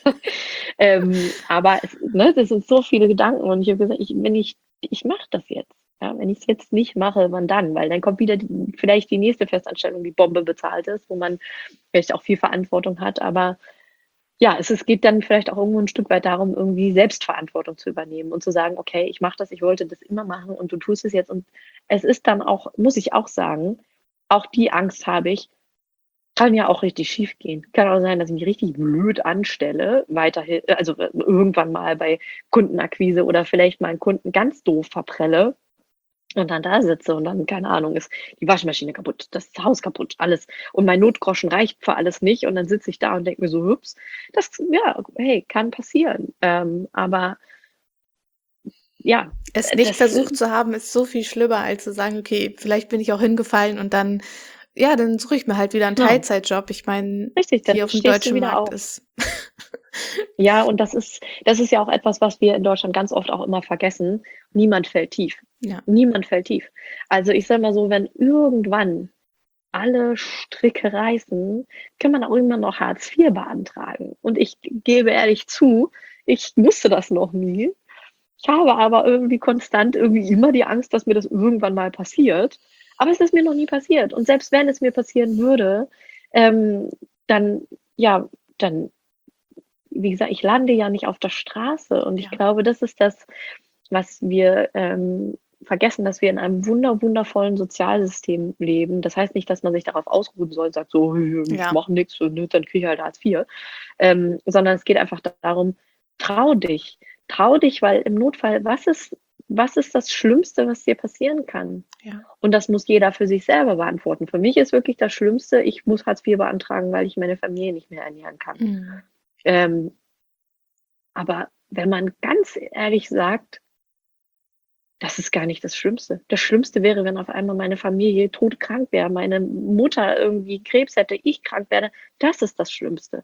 Aber das sind so viele Gedanken. Und ich habe gesagt, ich mache das jetzt. Ja, wenn ich es jetzt nicht mache, wann dann? Weil dann kommt wieder vielleicht die nächste Festanstellung, die Bombe bezahlt ist, wo man vielleicht auch viel Verantwortung hat. Aber ja, es geht dann vielleicht auch irgendwo ein Stück weit darum, irgendwie Selbstverantwortung zu übernehmen und zu sagen, okay, ich mache das, ich wollte das immer machen und du tust es jetzt. Und es ist dann auch, muss ich auch sagen, auch die Angst habe ich, kann ja auch richtig schief gehen. Kann auch sein, dass ich mich richtig blöd anstelle, weiterhin, also irgendwann mal bei Kundenakquise oder vielleicht mal einen Kunden ganz doof verprelle und dann da sitze und dann, keine Ahnung, ist die Waschmaschine kaputt, das Haus kaputt, alles. Und mein Notgroschen reicht für alles nicht. Und dann sitze ich da und denke mir so, hups, hey, kann passieren. Aber ja. Es nicht versucht zu haben, ist so viel schlimmer, als zu sagen, okay, vielleicht bin ich auch hingefallen und dann suche ich mir halt wieder einen Teilzeitjob. Ich meine, hier auf dem deutschen Markt ist. Ja, und das ist ja auch etwas, was wir in Deutschland ganz oft auch immer vergessen. Niemand fällt tief. Ja. Niemand fällt tief. Also ich sage mal so, wenn irgendwann alle Stricke reißen, kann man auch immer noch Hartz IV beantragen. Und ich gebe ehrlich zu, ich wusste das noch nie. Ich habe aber irgendwie konstant immer die Angst, dass mir das irgendwann mal passiert. Aber es ist mir noch nie passiert. Und selbst wenn es mir passieren würde, dann, wie gesagt, ich lande ja nicht auf der Straße. Und ich glaube, das ist das, was wir vergessen, dass wir in einem wundervollen Sozialsystem leben. Das heißt nicht, dass man sich darauf ausruhen soll und sagt, so, ich mache nichts und dann kriege ich halt Hartz IV. Sondern es geht einfach darum, trau dich, weil im Notfall, was ist das Schlimmste, was dir passieren kann? Ja. Und das muss jeder für sich selber beantworten. Für mich ist wirklich das Schlimmste, ich muss Hartz IV beantragen, weil ich meine Familie nicht mehr ernähren kann. Mhm. Aber wenn man ganz ehrlich sagt, das ist gar nicht das Schlimmste. Das Schlimmste wäre, wenn auf einmal meine Familie todkrank wäre, meine Mutter irgendwie Krebs hätte, ich krank werde. Das ist das Schlimmste.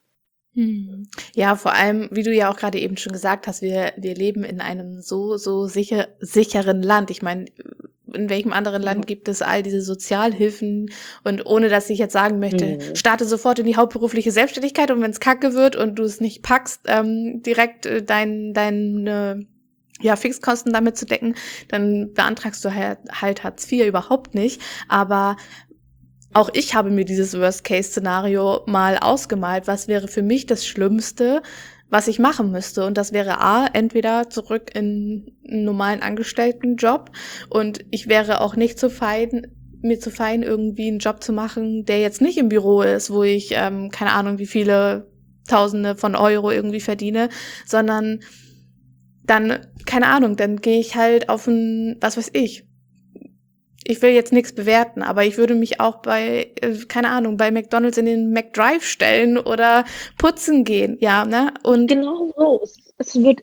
Ja, vor allem, wie du ja auch gerade eben schon gesagt hast, wir leben in einem so sicheren Land. Ich meine, in welchem anderen Land gibt es all diese Sozialhilfen? Und ohne, dass ich jetzt sagen möchte, starte sofort in die hauptberufliche Selbstständigkeit und wenn es kacke wird und du es nicht packst, direkt deine Fixkosten damit zu decken, dann beantragst du halt Hartz IV überhaupt nicht. Aber auch ich habe mir dieses Worst-Case-Szenario mal ausgemalt. Was wäre für mich das Schlimmste, was ich machen müsste? Und das wäre entweder zurück in einen normalen Angestelltenjob und ich wäre auch nicht mir zu fein, irgendwie einen Job zu machen, der jetzt nicht im Büro ist, wo ich, keine Ahnung, wie viele Tausende von Euro irgendwie verdiene, sondern dann, keine Ahnung, dann gehe ich halt auf was weiß ich will jetzt nichts bewerten, aber ich würde mich auch bei McDonald's in den McDrive stellen oder putzen gehen, ja, ne? Und genau so. Es wird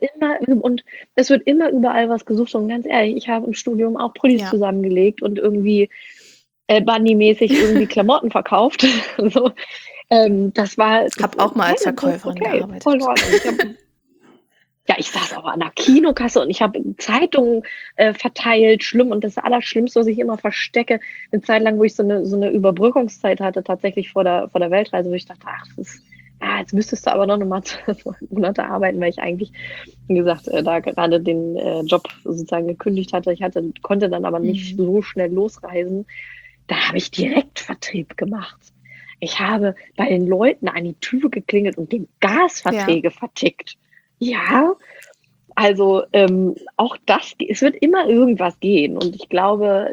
immer überall was gesucht und ganz ehrlich, ich habe im Studium auch Pullis zusammengelegt und irgendwie Bunny-mäßig irgendwie Klamotten verkauft. So, das war. Ich habe auch mal als Verkäuferin gearbeitet. Voll in Ordnung. Ich saß auch an der Kinokasse und ich habe Zeitungen verteilt, schlimm. Und das Allerschlimmste, was ich immer verstecke, eine Zeit lang, wo ich so eine Überbrückungszeit hatte, tatsächlich vor der Weltreise, wo ich dachte, jetzt müsstest du aber noch mal 2 Monate arbeiten, weil ich eigentlich, wie gesagt, da gerade den Job sozusagen gekündigt hatte. Konnte dann aber nicht so schnell losreisen. Da habe ich direkt Vertrieb gemacht. Ich habe bei den Leuten an die Tür geklingelt und den Gasverträge vertickt. Ja, also auch das, es wird immer irgendwas gehen. Und ich glaube,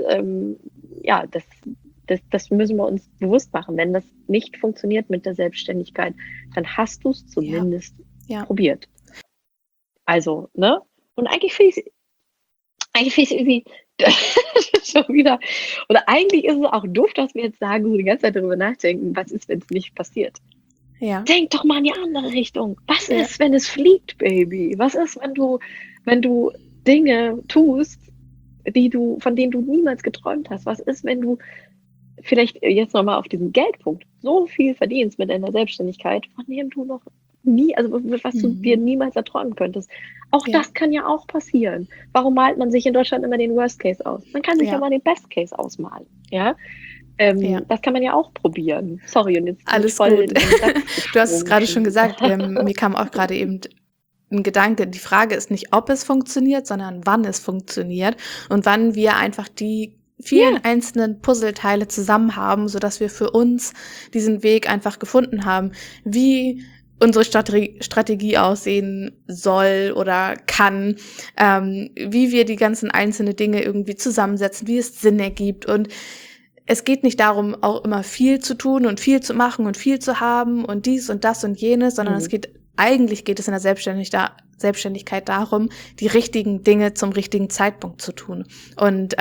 das müssen wir uns bewusst machen. Wenn das nicht funktioniert mit der Selbstständigkeit, dann hast du es zumindest probiert. Also, ne? Und eigentlich finde ich es irgendwie schon wieder, oder eigentlich ist es auch doof, dass wir jetzt sagen, so die ganze Zeit darüber nachdenken, was ist, wenn es nicht passiert? Ja. Denk doch mal in die andere Richtung. Was ist, wenn es fliegt, Baby? Was ist, wenn du Dinge tust, von denen du niemals geträumt hast? Was ist, wenn du vielleicht jetzt nochmal auf diesen Geldpunkt so viel verdienst mit deiner Selbstständigkeit, von dem du noch nie, also was du dir niemals erträumen könntest? Auch das kann ja auch passieren. Warum malt man sich in Deutschland immer den Worst Case aus? Man kann sich ja mal den Best Case ausmalen. Ja? Das kann man ja auch probieren. Sorry, und jetzt alles gut. Du hast es gerade schon gesagt. Mir kam auch gerade eben ein Gedanke. Die Frage ist nicht, ob es funktioniert, sondern wann es funktioniert und wann wir einfach die vielen einzelnen Puzzleteile zusammen haben, sodass wir für uns diesen Weg einfach gefunden haben, wie unsere Strategie aussehen soll oder kann, wie wir die ganzen einzelnen Dinge irgendwie zusammensetzen, wie es Sinn ergibt. Und es geht nicht darum, auch immer viel zu tun und viel zu machen und viel zu haben und dies und das und jenes, sondern eigentlich geht es in der Selbstständigkeit darum, die richtigen Dinge zum richtigen Zeitpunkt zu tun. Und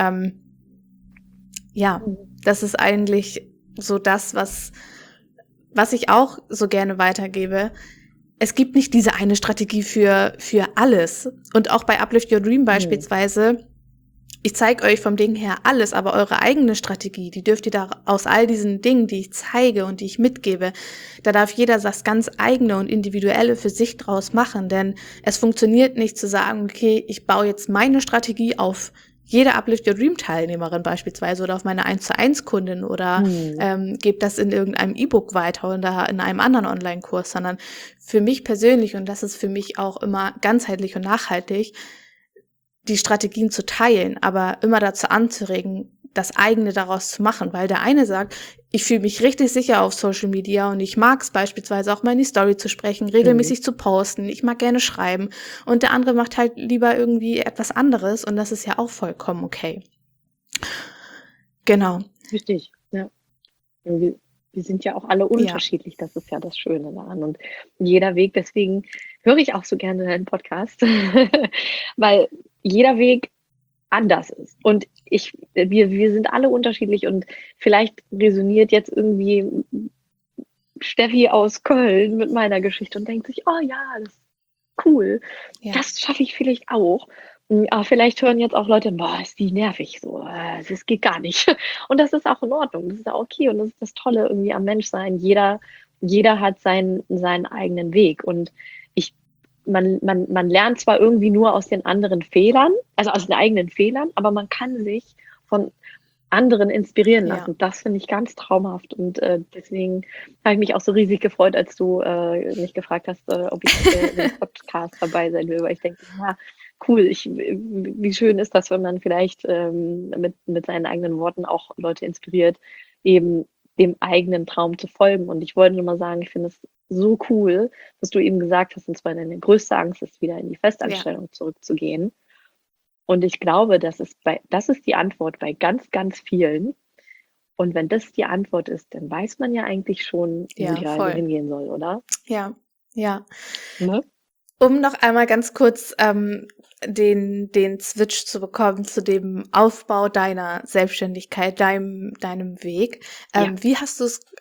das ist eigentlich so das, was ich auch so gerne weitergebe. Es gibt nicht diese eine Strategie für alles. Und auch bei Uplift Your Dream beispielsweise, ich zeige euch vom Ding her alles, aber eure eigene Strategie, die dürft ihr da aus all diesen Dingen, die ich zeige und die ich mitgebe, da darf jeder das ganz eigene und individuelle für sich draus machen. Denn es funktioniert nicht zu sagen, okay, ich baue jetzt meine Strategie auf jede Uplift Your Dream Teilnehmerin beispielsweise oder auf meine 1:1 Kundin oder gebe das in irgendeinem E-Book weiter oder in einem anderen Online-Kurs, sondern für mich persönlich, und das ist für mich auch immer ganzheitlich und nachhaltig, die Strategien zu teilen, aber immer dazu anzuregen, das eigene daraus zu machen, weil der eine sagt, ich fühle mich richtig sicher auf Social Media und ich mag es beispielsweise auch mal in die Story zu sprechen, regelmäßig zu posten, ich mag gerne schreiben, und der andere macht halt lieber irgendwie etwas anderes und das ist ja auch vollkommen okay. Genau. Richtig, ja. Wir sind ja auch alle unterschiedlich, das ist ja das Schöne daran, und jeder Weg, deswegen höre ich auch so gerne deinen Podcast, weil jeder Weg anders ist. Und wir sind alle unterschiedlich, und vielleicht resoniert jetzt irgendwie Steffi aus Köln mit meiner Geschichte und denkt sich, oh ja, das ist cool, das schaffe ich vielleicht auch. Aber vielleicht hören jetzt auch Leute, boah, ist die nervig, so, das geht gar nicht. Und das ist auch in Ordnung, das ist auch okay, und das ist das Tolle irgendwie am Menschsein. Jeder hat seinen eigenen Weg, und man lernt zwar irgendwie nur aus den anderen Fehlern, also aus den eigenen Fehlern, aber man kann sich von anderen inspirieren lassen. Ja. Das finde ich ganz traumhaft, und deswegen habe ich mich auch so riesig gefreut, als du mich gefragt hast, ob ich im Podcast dabei sein will, weil ich denke, ja, cool, wie schön ist das, wenn man vielleicht mit seinen eigenen Worten auch Leute inspiriert, eben dem eigenen Traum zu folgen. Und ich wollte nur mal sagen, ich finde es so cool, dass du eben gesagt hast, und zwar deine größte Angst ist, wieder in die Festanstellung zurückzugehen. Und ich glaube, das ist die Antwort bei ganz, ganz vielen. Und wenn das die Antwort ist, dann weiß man ja eigentlich schon, wo die Reise hingehen soll, oder? Ja. Ne? Um noch einmal ganz kurz den Switch zu bekommen zu dem Aufbau deiner Selbstständigkeit, deinem Weg. Wie hast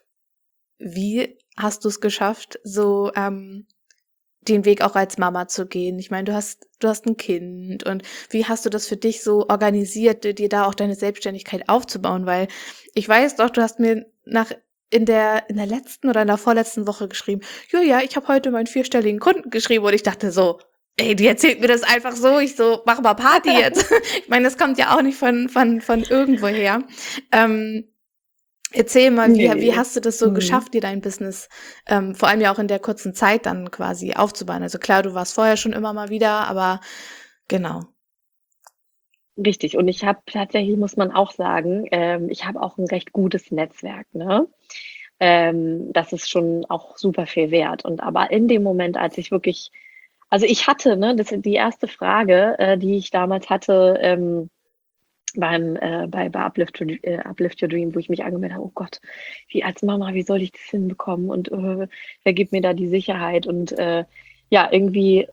du es geschafft, so den Weg auch als Mama zu gehen? Ich meine, du hast ein Kind, und wie hast du das für dich so organisiert, dir da auch deine Selbstständigkeit aufzubauen? Weil ich weiß doch, du hast mir in der letzten oder in der vorletzten Woche geschrieben, Julia, ich habe heute meinen 4-stelligen Kunden geschrieben, und ich dachte so, ey, die erzählt mir das einfach so, ich so, mach mal Party jetzt. Ich meine, das kommt ja auch nicht von irgendwo her. Erzähl mal, wie hast du das so geschafft, dir dein Business vor allem ja auch in der kurzen Zeit dann quasi aufzubauen? Also klar, du warst vorher schon immer mal wieder, aber genau. Richtig, und ich habe tatsächlich, muss man auch sagen, ich habe auch ein recht gutes Netzwerk, ne? das ist schon auch super viel wert. Und aber in dem Moment, als ich wirklich, also ich hatte, ne, das ist die erste Frage, die ich damals hatte, bei Uplift Your Dream, wo ich mich angemeldet habe, oh Gott, wie als Mama, wie soll ich das hinbekommen? Und wer gibt mir da die Sicherheit? Und ja, irgendwie,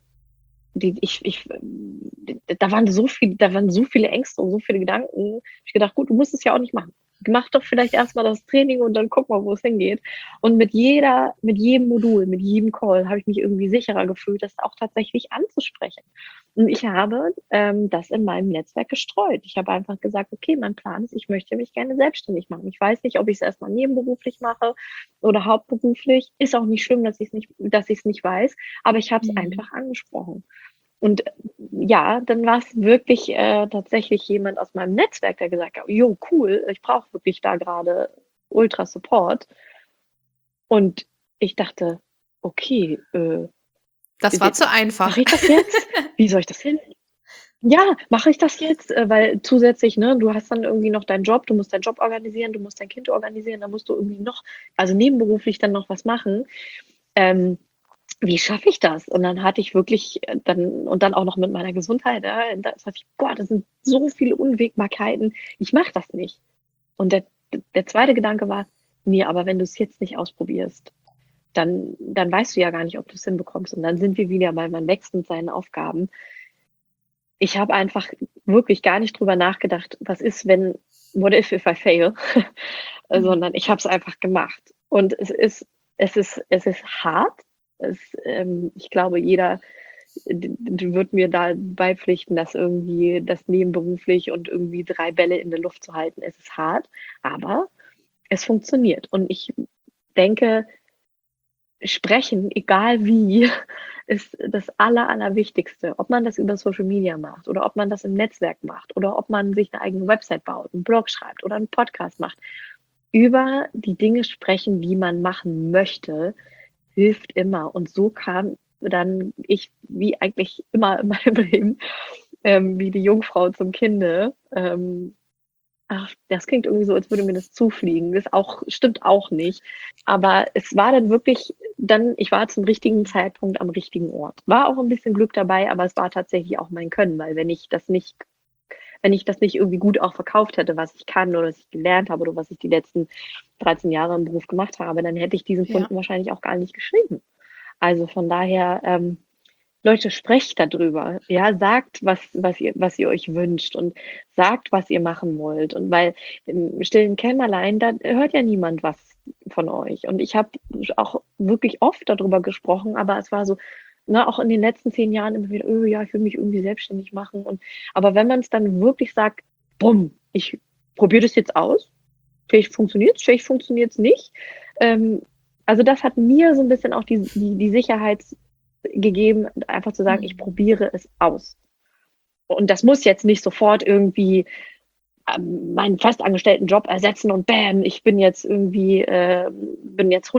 da waren so viele Ängste und so viele Gedanken. Ich gedacht, gut, du musst es ja auch nicht machen. Mach doch vielleicht erstmal das Training und dann guck mal, wo es hingeht. Und mit jedem Modul, mit jedem Call habe ich mich irgendwie sicherer gefühlt, das auch tatsächlich anzusprechen. Und ich habe das in meinem Netzwerk gestreut. Ich habe einfach gesagt, okay, mein Plan ist, ich möchte mich gerne selbstständig machen. Ich weiß nicht, ob ich es erstmal nebenberuflich mache oder hauptberuflich. Ist auch nicht schlimm, dass ich es nicht weiß, aber ich habe es einfach angesprochen. Und ja, dann war es wirklich tatsächlich jemand aus meinem Netzwerk, der gesagt hat, jo, cool, ich brauche wirklich da gerade Ultra Support. Und ich dachte, okay, Das war zu einfach. mache ich das jetzt? Wie soll ich das hin? Ja, mache ich das jetzt? Weil zusätzlich, ne, du hast dann irgendwie noch deinen Job, du musst deinen Job organisieren, du musst dein Kind organisieren, dann musst du irgendwie noch, also nebenberuflich dann noch was machen. Wie schaffe ich das? Und dann hatte ich wirklich dann auch noch mit meiner Gesundheit, da dachte ich, boah, das sind so viele Unwägbarkeiten, ich mache das nicht. Und der zweite Gedanke war, nee, aber wenn du es jetzt nicht ausprobierst, dann weißt du ja gar nicht, ob du es hinbekommst. Und dann sind wir wieder bei man wächst mit seinen Aufgaben. Ich habe einfach wirklich gar nicht drüber nachgedacht, was ist, what if I fail? Sondern ich habe es einfach gemacht. Und es ist hart. Ich glaube, jeder wird mir da beipflichten, dass irgendwie das nebenberuflich und irgendwie 3 Bälle in der Luft zu halten, es ist hart, aber es funktioniert. Und ich denke, sprechen, egal wie, ist das Allerwichtigste. Ob man das über Social Media macht oder ob man das im Netzwerk macht oder ob man sich eine eigene Website baut, einen Blog schreibt oder einen Podcast macht. Über die Dinge sprechen, die man machen möchte, hilft immer. Und so kam dann ich, wie eigentlich immer in meinem Leben, wie die Jungfrau zum Kinde. Ach, das klingt irgendwie so, als würde mir das zufliegen. Stimmt auch nicht. Aber es war dann wirklich, ich war zum richtigen Zeitpunkt am richtigen Ort. War auch ein bisschen Glück dabei, aber es war tatsächlich auch mein Können, weil wenn ich das nicht irgendwie gut auch verkauft hätte, was ich kann oder was ich gelernt habe oder was ich die letzten 13 Jahre im Beruf gemacht habe, dann hätte ich diesen Kunden wahrscheinlich auch gar nicht geschrieben. Also von daher, Leute, sprecht darüber. Ja, sagt, was ihr euch wünscht und sagt, was ihr machen wollt. Und weil im stillen Kämmerlein, da hört ja niemand was von euch. Und ich habe auch wirklich oft darüber gesprochen, aber es war so, ne, auch in den letzten 10 Jahren immer wieder, ja, ich will mich irgendwie selbstständig machen. Aber wenn man es dann wirklich sagt, bumm, ich probiere das jetzt aus, vielleicht funktioniert es nicht. Also das hat mir so ein bisschen auch die Sicherheit gegeben, einfach zu sagen, ich probiere es aus. Und das muss jetzt nicht sofort irgendwie meinen festangestellten Job ersetzen und bam, ich bin jetzt irgendwie, bin jetzt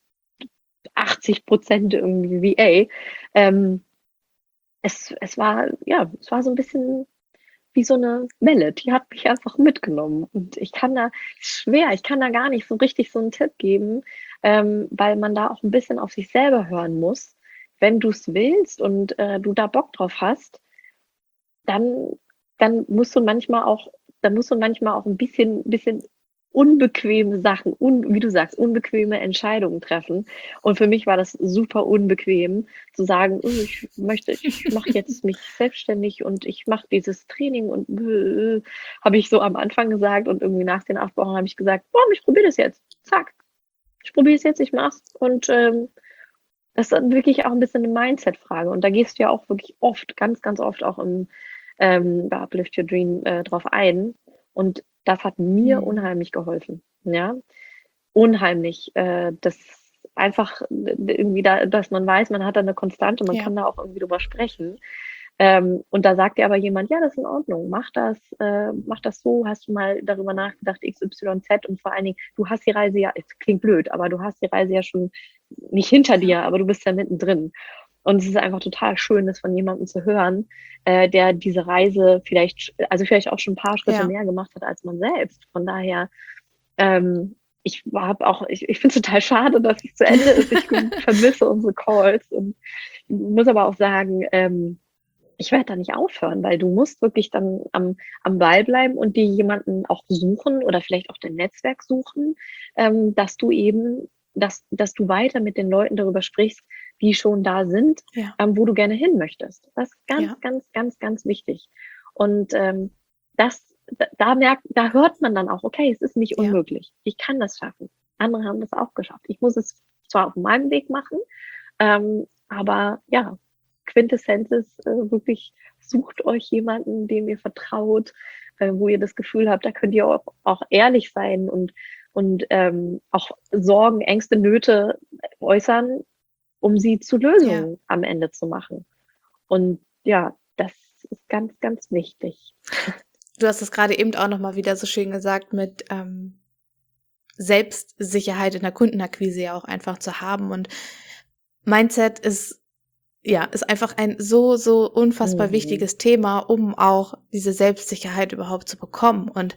180% irgendwie VA. Es war so ein bisschen wie so eine Welle, die hat mich einfach mitgenommen. Und ich kann da gar nicht so richtig so einen Tipp geben, weil man da auch ein bisschen auf sich selber hören muss. Wenn du es willst und du da Bock drauf hast, dann musst du manchmal auch ein bisschen unbequeme Sachen, wie du sagst, unbequeme Entscheidungen treffen. Und für mich war das super unbequem, zu sagen, ich mache jetzt mich selbstständig und ich mache dieses Training und habe ich so am Anfang gesagt und irgendwie nach den 8 Wochen habe ich gesagt, boah, ich probiere das jetzt. Zack. Ich probiere es jetzt, ich mach's. Und das ist wirklich auch ein bisschen eine Mindset-Frage. Und da gehst du ja auch wirklich oft, ganz, ganz oft auch bei Uplift Your Dream drauf ein. Und das hat mir unheimlich geholfen. Ja, unheimlich. Das einfach irgendwie dass man weiß, man hat da eine Konstante, man kann da auch irgendwie drüber sprechen. Und da sagt dir aber jemand, ja, das ist in Ordnung, mach das so, hast du mal darüber nachgedacht, XYZ und vor allen Dingen, du hast die Reise ja, es klingt blöd, aber du hast die Reise ja schon nicht hinter dir, aber du bist ja mittendrin. Und es ist einfach total schön, das von jemandem zu hören, der diese Reise vielleicht auch schon ein paar Schritte mehr gemacht hat als man selbst. Von daher, ich finde es total schade, dass es zu Ende ist. Ich vermisse unsere Calls und muss aber auch sagen, ich werde da nicht aufhören, weil du musst wirklich dann am Ball bleiben und dir jemanden auch suchen oder vielleicht auch dein Netzwerk suchen, dass du eben, dass du weiter mit den Leuten darüber sprichst, die schon da sind, Ja, wo du gerne hin möchtest. Das ist ganz, ja, ganz, ganz, ganz wichtig. Und da hört man dann auch, okay, es ist nicht ja, unmöglich. Ich kann das schaffen. Andere haben das auch geschafft. Ich muss es zwar auf meinem Weg machen, aber ja, Quintessenz ist wirklich, sucht euch jemanden, dem ihr vertraut, wo ihr das Gefühl habt, da könnt ihr auch ehrlich sein und auch Sorgen, Ängste, Nöte äußern, um sie zu ja. Lösungen am Ende zu machen. Und ja, das ist ganz, ganz wichtig. Du hast es gerade eben auch nochmal wieder so schön gesagt mit Selbstsicherheit in der Kundenakquise ja auch einfach zu haben. Und Mindset ist einfach ein so, so unfassbar Mhm. wichtiges Thema, um auch diese Selbstsicherheit überhaupt zu bekommen. Und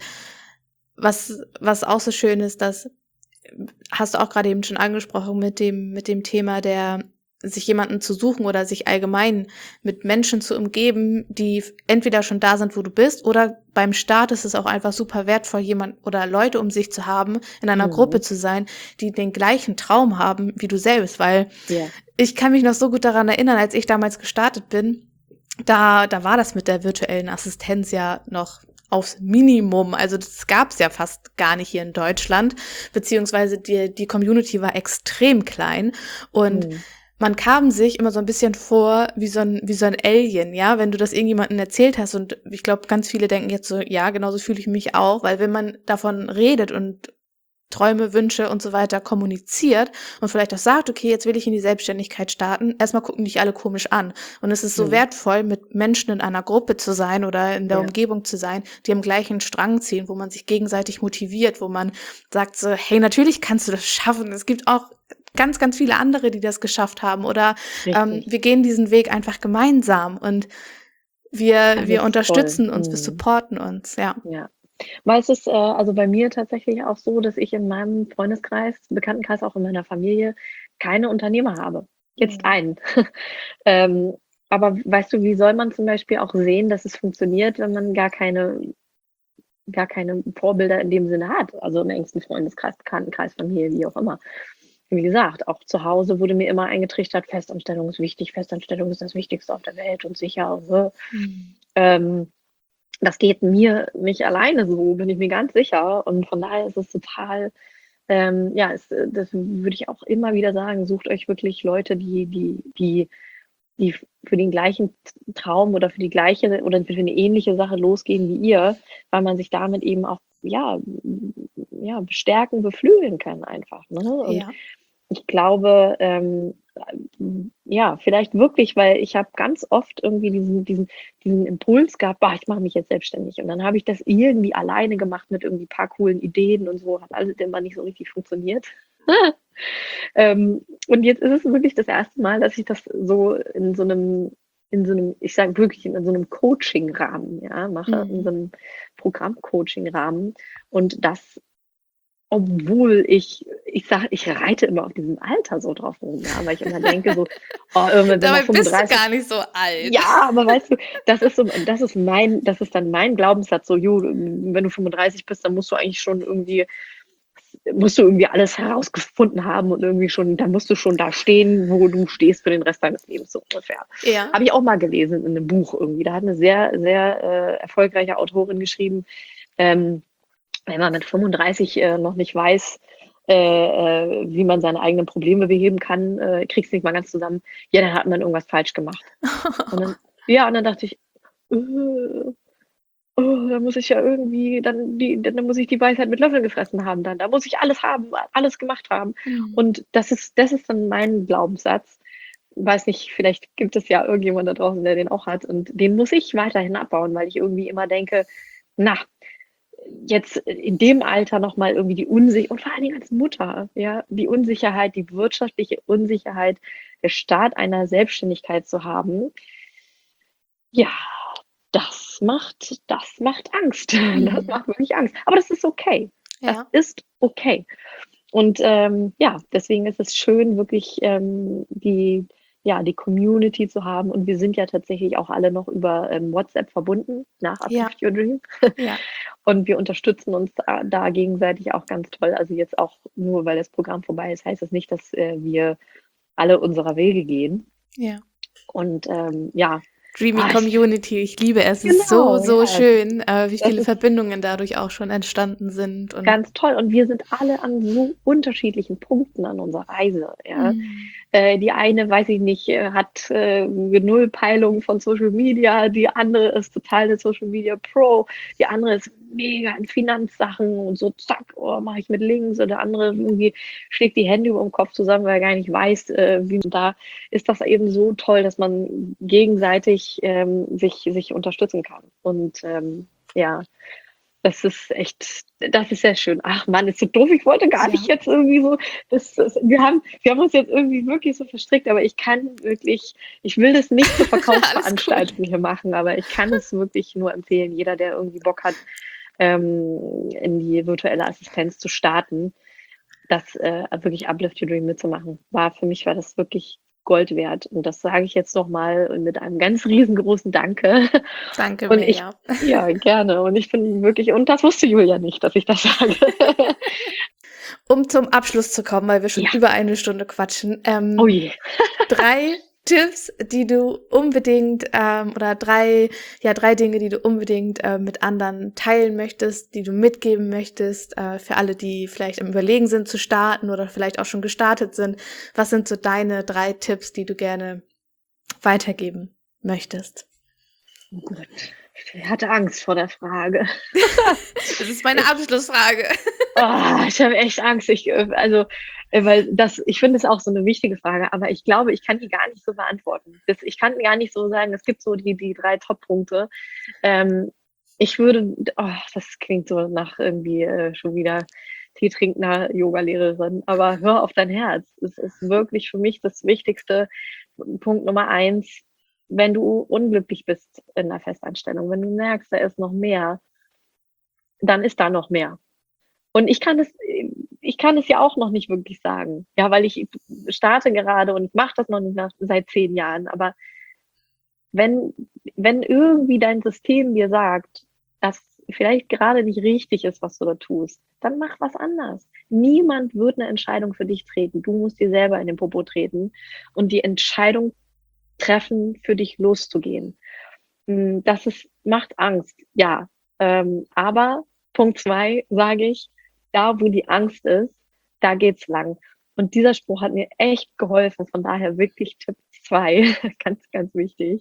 was auch so schön ist, das hast du auch gerade eben schon angesprochen mit dem Thema sich jemanden zu suchen oder sich allgemein mit Menschen zu umgeben, die entweder schon da sind, wo du bist, oder beim Start ist es auch einfach super wertvoll, jemand oder Leute um sich zu haben, in einer Gruppe Mhm. zu sein, die den gleichen Traum haben wie du selbst, weil Ja. ich kann mich noch so gut daran erinnern, als ich damals gestartet bin, da war das mit der virtuellen Assistenz ja noch aufs Minimum. Also das gab's ja fast gar nicht hier in Deutschland, beziehungsweise die Community war extrem klein und Mhm. man kam sich immer so ein bisschen vor wie so ein Alien, ja, wenn du das irgendjemandem erzählt hast. Und ich glaube, ganz viele denken jetzt so, ja, genauso fühle ich mich auch, weil wenn man davon redet und Träume, Wünsche und so weiter kommuniziert und vielleicht auch sagt, okay, jetzt will ich in die Selbstständigkeit starten, erstmal gucken dich alle komisch an. Und es ist so Mhm. wertvoll, mit Menschen in einer Gruppe zu sein oder in der Ja. Umgebung zu sein, die am gleichen Strang ziehen, wo man sich gegenseitig motiviert, wo man sagt so, hey, natürlich kannst du das schaffen. Es gibt auch ganz, ganz viele andere, die das geschafft haben. Oder Richtig. wir gehen diesen Weg einfach gemeinsam und wir Das ist toll. unterstützen uns, wir Mhm. supporten uns, ja. Ja. Weil es ist also bei mir tatsächlich auch so, dass ich in meinem Freundeskreis, Bekanntenkreis, auch in meiner Familie keine Unternehmer habe. Jetzt Mhm. einen. Ähm, aber weißt du, wie soll man zum Beispiel auch sehen, dass es funktioniert, wenn man gar keine Vorbilder in dem Sinne hat? Also im engsten Freundeskreis, Bekanntenkreis, Familie, wie auch immer. Wie gesagt, auch zu Hause wurde mir immer eingetrichtert, Festanstellung ist wichtig, Festanstellung ist das Wichtigste auf der Welt und sicher. Und so. Mhm. Das geht mir nicht alleine so, bin ich mir ganz sicher. Und von daher ist es total, das würde ich auch immer wieder sagen, sucht euch wirklich Leute, die für den gleichen Traum oder für die gleiche oder für eine ähnliche Sache losgehen wie ihr, weil man sich damit eben auch, ja, bestärken, beflügeln kann einfach. Ne? Und Ja. ich glaube, ja, vielleicht wirklich, weil ich habe ganz oft irgendwie diesen Impuls gehabt, boah, ich mache mich jetzt selbstständig. Und dann habe ich das irgendwie alleine gemacht mit irgendwie paar coolen Ideen und so, hat alles immer nicht so richtig funktioniert. Und jetzt ist es wirklich das erste Mal, dass ich das so in so einem, ich sage wirklich in so einem Coaching-Rahmen, ja, mache, in so Mhm. einem Programm-Coaching-Rahmen. Und das, obwohl ich sage, ich reite immer auf diesem Alter so drauf rum, ja, weil ich immer denke so, oh, irgendwann, wenn man Dabei bist du 35, gar nicht so alt. ja, aber weißt du, das ist dann mein Glaubenssatz, so, jo, wenn du 35 bist, dann musst du irgendwie alles herausgefunden haben und irgendwie schon, dann musst du schon da stehen, wo du stehst für den Rest deines Lebens, so ungefähr. Ja. Habe ich auch mal gelesen in einem Buch irgendwie. Da hat eine sehr, sehr erfolgreiche Autorin geschrieben, ähm, wenn man mit 35 noch nicht weiß, wie man seine eigenen Probleme beheben kann, kriegst nicht mal ganz zusammen, ja, dann hat man irgendwas falsch gemacht. Und dann, ja, und dann dachte ich, da muss ich ja irgendwie dann muss ich die Weisheit mit Löffeln gefressen haben dann. Da muss ich alles haben, alles gemacht haben. Mhm. Und das ist dann mein Glaubenssatz. Weiß nicht, vielleicht gibt es ja irgendjemand da draußen, der den auch hat. Und den muss ich weiterhin abbauen, weil ich irgendwie immer denke, na, jetzt in dem Alter nochmal irgendwie die Unsicherheit, und vor allen Dingen als Mutter, ja, die Unsicherheit, die wirtschaftliche Unsicherheit, der Start einer Selbstständigkeit zu haben, ja, das macht Angst. Das Mhm. macht wirklich Angst. Aber das ist okay. Das Ja. ist okay. Und ja, deswegen ist es schön, wirklich die Community zu haben. Und wir sind ja tatsächlich auch alle noch über WhatsApp verbunden nach Ja, Uplift Your Dream. ja. Und wir unterstützen uns da gegenseitig auch ganz toll. Also jetzt auch nur, weil das Programm vorbei ist, heißt das nicht, dass wir alle unserer Wege gehen. Ja. Und ja, Dreamy ich, Community, ich liebe es. Es ist genau, so ja, schön, wie das viele ist Verbindungen dadurch auch schon entstanden sind. Und ganz toll. Und wir sind alle an so unterschiedlichen Punkten an unserer Reise. Ja. Die eine, weiß ich nicht, hat null Peilung von Social Media, die andere ist total eine Social Media Pro, die andere ist mega in Finanzsachen und so zack, oh, mache ich mit links, oder der andere irgendwie schlägt die Hände über den Kopf zusammen, weil er gar nicht weiß, wie. Da ist das eben so toll, dass man gegenseitig sich unterstützen kann. Und ja, das ist sehr schön. Ach Mann, ist so doof. Ich wollte gar nicht jetzt irgendwie so, wir haben uns jetzt irgendwie wirklich so verstrickt, aber ich will das nicht zur Verkaufsveranstaltung hier machen, aber ich kann es wirklich nur empfehlen, jeder, der irgendwie Bock hat, in die virtuelle Assistenz zu starten, das wirklich Uplift Your Dream mitzumachen. Für mich war das wirklich Gold wert. Und das sage ich jetzt nochmal mit einem ganz riesengroßen Danke. danke, Und Mirja. ja, gerne. Und ich bin wirklich, und das wusste Julia nicht, dass ich das sage. Um zum Abschluss zu kommen, weil wir schon Ja. über eine Stunde quatschen. Oh je. 3 Tipps, die du unbedingt oder drei Dinge, die du unbedingt mit anderen teilen möchtest, die du mitgeben möchtest, für alle, die vielleicht am Überlegen sind zu starten oder vielleicht auch schon gestartet sind. Was sind so deine 3 Tipps, die du gerne weitergeben möchtest? Oh Gott, ich hatte Angst vor der Frage. Das ist meine Abschlussfrage. Oh, ich habe echt Angst. Weil ich finde es auch so eine wichtige Frage, aber ich glaube, ich kann die gar nicht so beantworten. Ich kann gar nicht so sagen, es gibt so die 3 Top-Punkte. Ich würde, das klingt so nach irgendwie schon wieder teetrinkender Yoga-Lehrerin, aber hör auf dein Herz. Es ist wirklich für mich das Wichtigste. Punkt Nummer 1, wenn du unglücklich bist in der Festanstellung, wenn du merkst, da ist noch mehr, dann ist da noch mehr. Und ich kann es ja auch noch nicht wirklich sagen. Ja, weil ich starte gerade und ich mache das noch nicht seit 10 Jahren. Aber wenn irgendwie dein System dir sagt, dass vielleicht gerade nicht richtig ist, was du da tust, dann mach was anders. Niemand wird eine Entscheidung für dich treten. Du musst dir selber in den Popo treten und die Entscheidung treffen, für dich loszugehen. Macht Angst, ja. Aber Punkt 2 sage ich, da wo die Angst ist, da geht's lang. Und dieser Spruch hat mir echt geholfen. Von daher wirklich Tipp 2, ganz, ganz wichtig.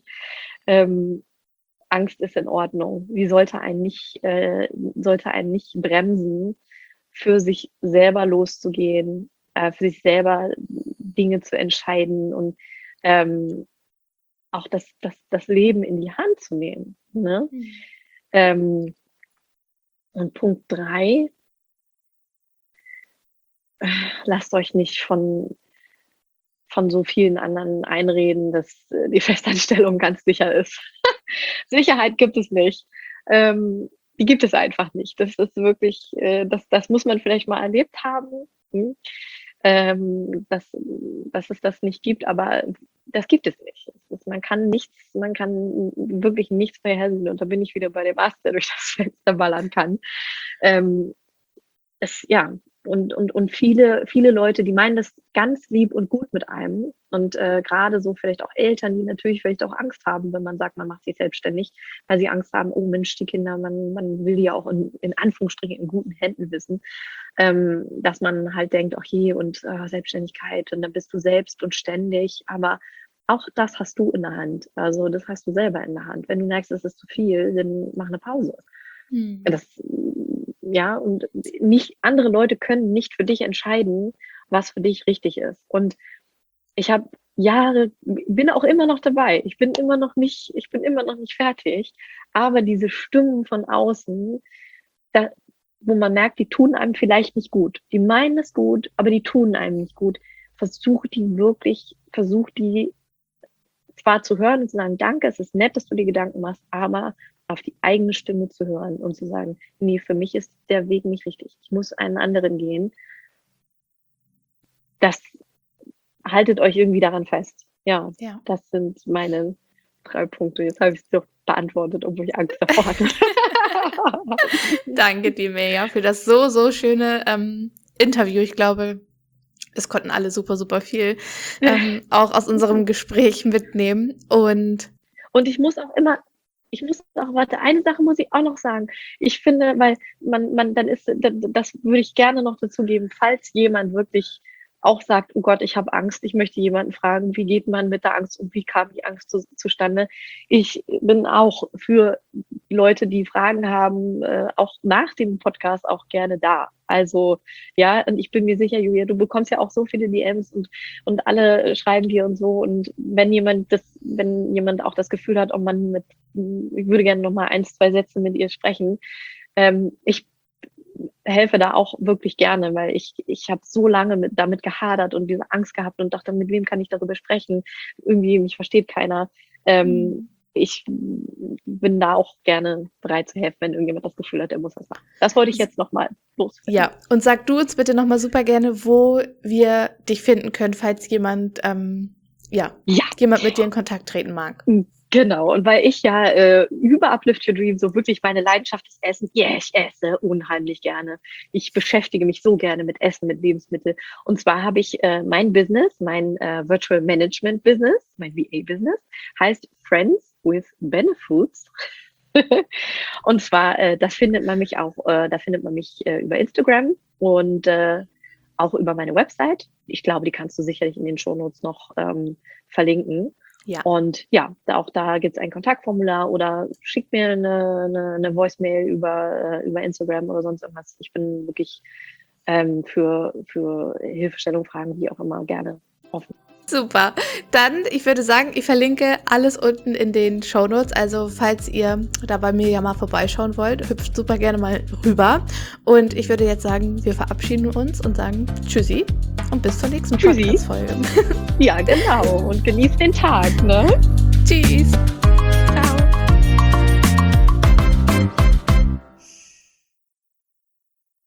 Angst ist in Ordnung. Die sollte einen nicht bremsen, für sich selber loszugehen, für sich selber Dinge zu entscheiden und auch das Leben in die Hand zu nehmen. Ne? Und Punkt 3, lasst euch nicht von so vielen anderen einreden, dass die Festanstellung ganz sicher ist. Sicherheit gibt es nicht. Die gibt es einfach nicht. Das ist wirklich, das muss man vielleicht mal erlebt haben, dass es das nicht gibt, aber das gibt es nicht. Man kann wirklich nichts vorhersehen. Und da bin ich wieder bei dem Ast, der durch das Fenster ballern kann. Und viele Leute, die meinen das ganz lieb und gut mit einem. Und gerade so vielleicht auch Eltern, die natürlich vielleicht auch Angst haben, wenn man sagt, man macht sich selbstständig, weil sie Angst haben, oh Mensch, die Kinder, man will die ja auch in Anführungsstrichen in guten Händen wissen, dass man halt denkt, ach je, und Selbstständigkeit, und dann bist du selbst und ständig. Aber auch das hast du in der Hand. Also das hast du selber in der Hand. Wenn du merkst, es ist zu viel, dann mach eine Pause. Und andere Leute können nicht für dich entscheiden, was für dich richtig ist. Und ich habe bin auch immer noch dabei. Ich bin immer noch nicht fertig. Aber diese Stimmen von außen, wo man merkt, die tun einem vielleicht nicht gut. Die meinen es gut, aber die tun einem nicht gut. Versuch die zwar zu hören und zu sagen, danke, es ist nett, dass du dir Gedanken machst, aber auf die eigene Stimme zu hören und zu sagen, nee, für mich ist der Weg nicht richtig. Ich muss einen anderen gehen. das haltet euch irgendwie daran fest. Ja, Ja. das sind meine 3 Punkte. Jetzt habe ich es doch beantwortet, obwohl ich Angst davor hatte. Danke dir, Mirja, für das so schöne Interview. Ich glaube, es konnten alle super viel auch aus unserem Gespräch mitnehmen. Und ich muss auch, warte, eine Sache muss ich auch noch sagen. Ich finde, weil das würde ich gerne noch dazu geben, falls jemand wirklich auch sagt, oh Gott, ich habe Angst, ich möchte jemanden fragen, wie geht man mit der Angst und wie kam die Angst zustande? Ich bin auch für Leute, die Fragen haben, auch nach dem Podcast auch gerne da. Also ja, und ich bin mir sicher, Julia, du bekommst ja auch so viele DMs und alle schreiben dir und so. Und wenn jemand auch das Gefühl hat, ich würde gerne noch mal 1, 2 Sätze mit ihr sprechen, ich helfe da auch wirklich gerne, weil ich habe so lange damit gehadert und diese Angst gehabt und dachte, mit wem kann ich darüber sprechen? Irgendwie, mich versteht keiner. Ich bin da auch gerne bereit zu helfen, wenn irgendjemand das Gefühl hat, er muss das machen. Das wollte ich jetzt nochmal loswerden. ja, und sag du uns bitte nochmal super gerne, wo wir dich finden können, falls jemand mit dir in Kontakt treten mag. Genau, und weil ich ja über Uplift Your Dream so wirklich meine Leidenschaft ist Essen. Ja, ich esse unheimlich gerne. Ich beschäftige mich so gerne mit Essen, mit Lebensmitteln. Und zwar habe ich mein Business, mein Virtual Management Business, mein VA-Business, heißt Friends with Benefoods. Und zwar, da findet man mich über Instagram und auch über meine Website. Ich glaube, die kannst du sicherlich in den Shownotes noch verlinken. Ja. Und ja, auch da gibt es ein Kontaktformular oder schickt mir eine Voicemail über Instagram oder sonst irgendwas. Ich bin wirklich für Hilfestellung, Fragen, wie auch immer, gerne offen. Super. Dann, ich würde sagen, ich verlinke alles unten in den Shownotes. Also, falls ihr da bei mir ja mal vorbeischauen wollt, hüpft super gerne mal rüber. Und ich würde jetzt sagen, wir verabschieden uns und sagen Tschüssi und bis zur nächsten Podcast-Folge. Ja, genau. Und genießt den Tag, ne? Tschüss.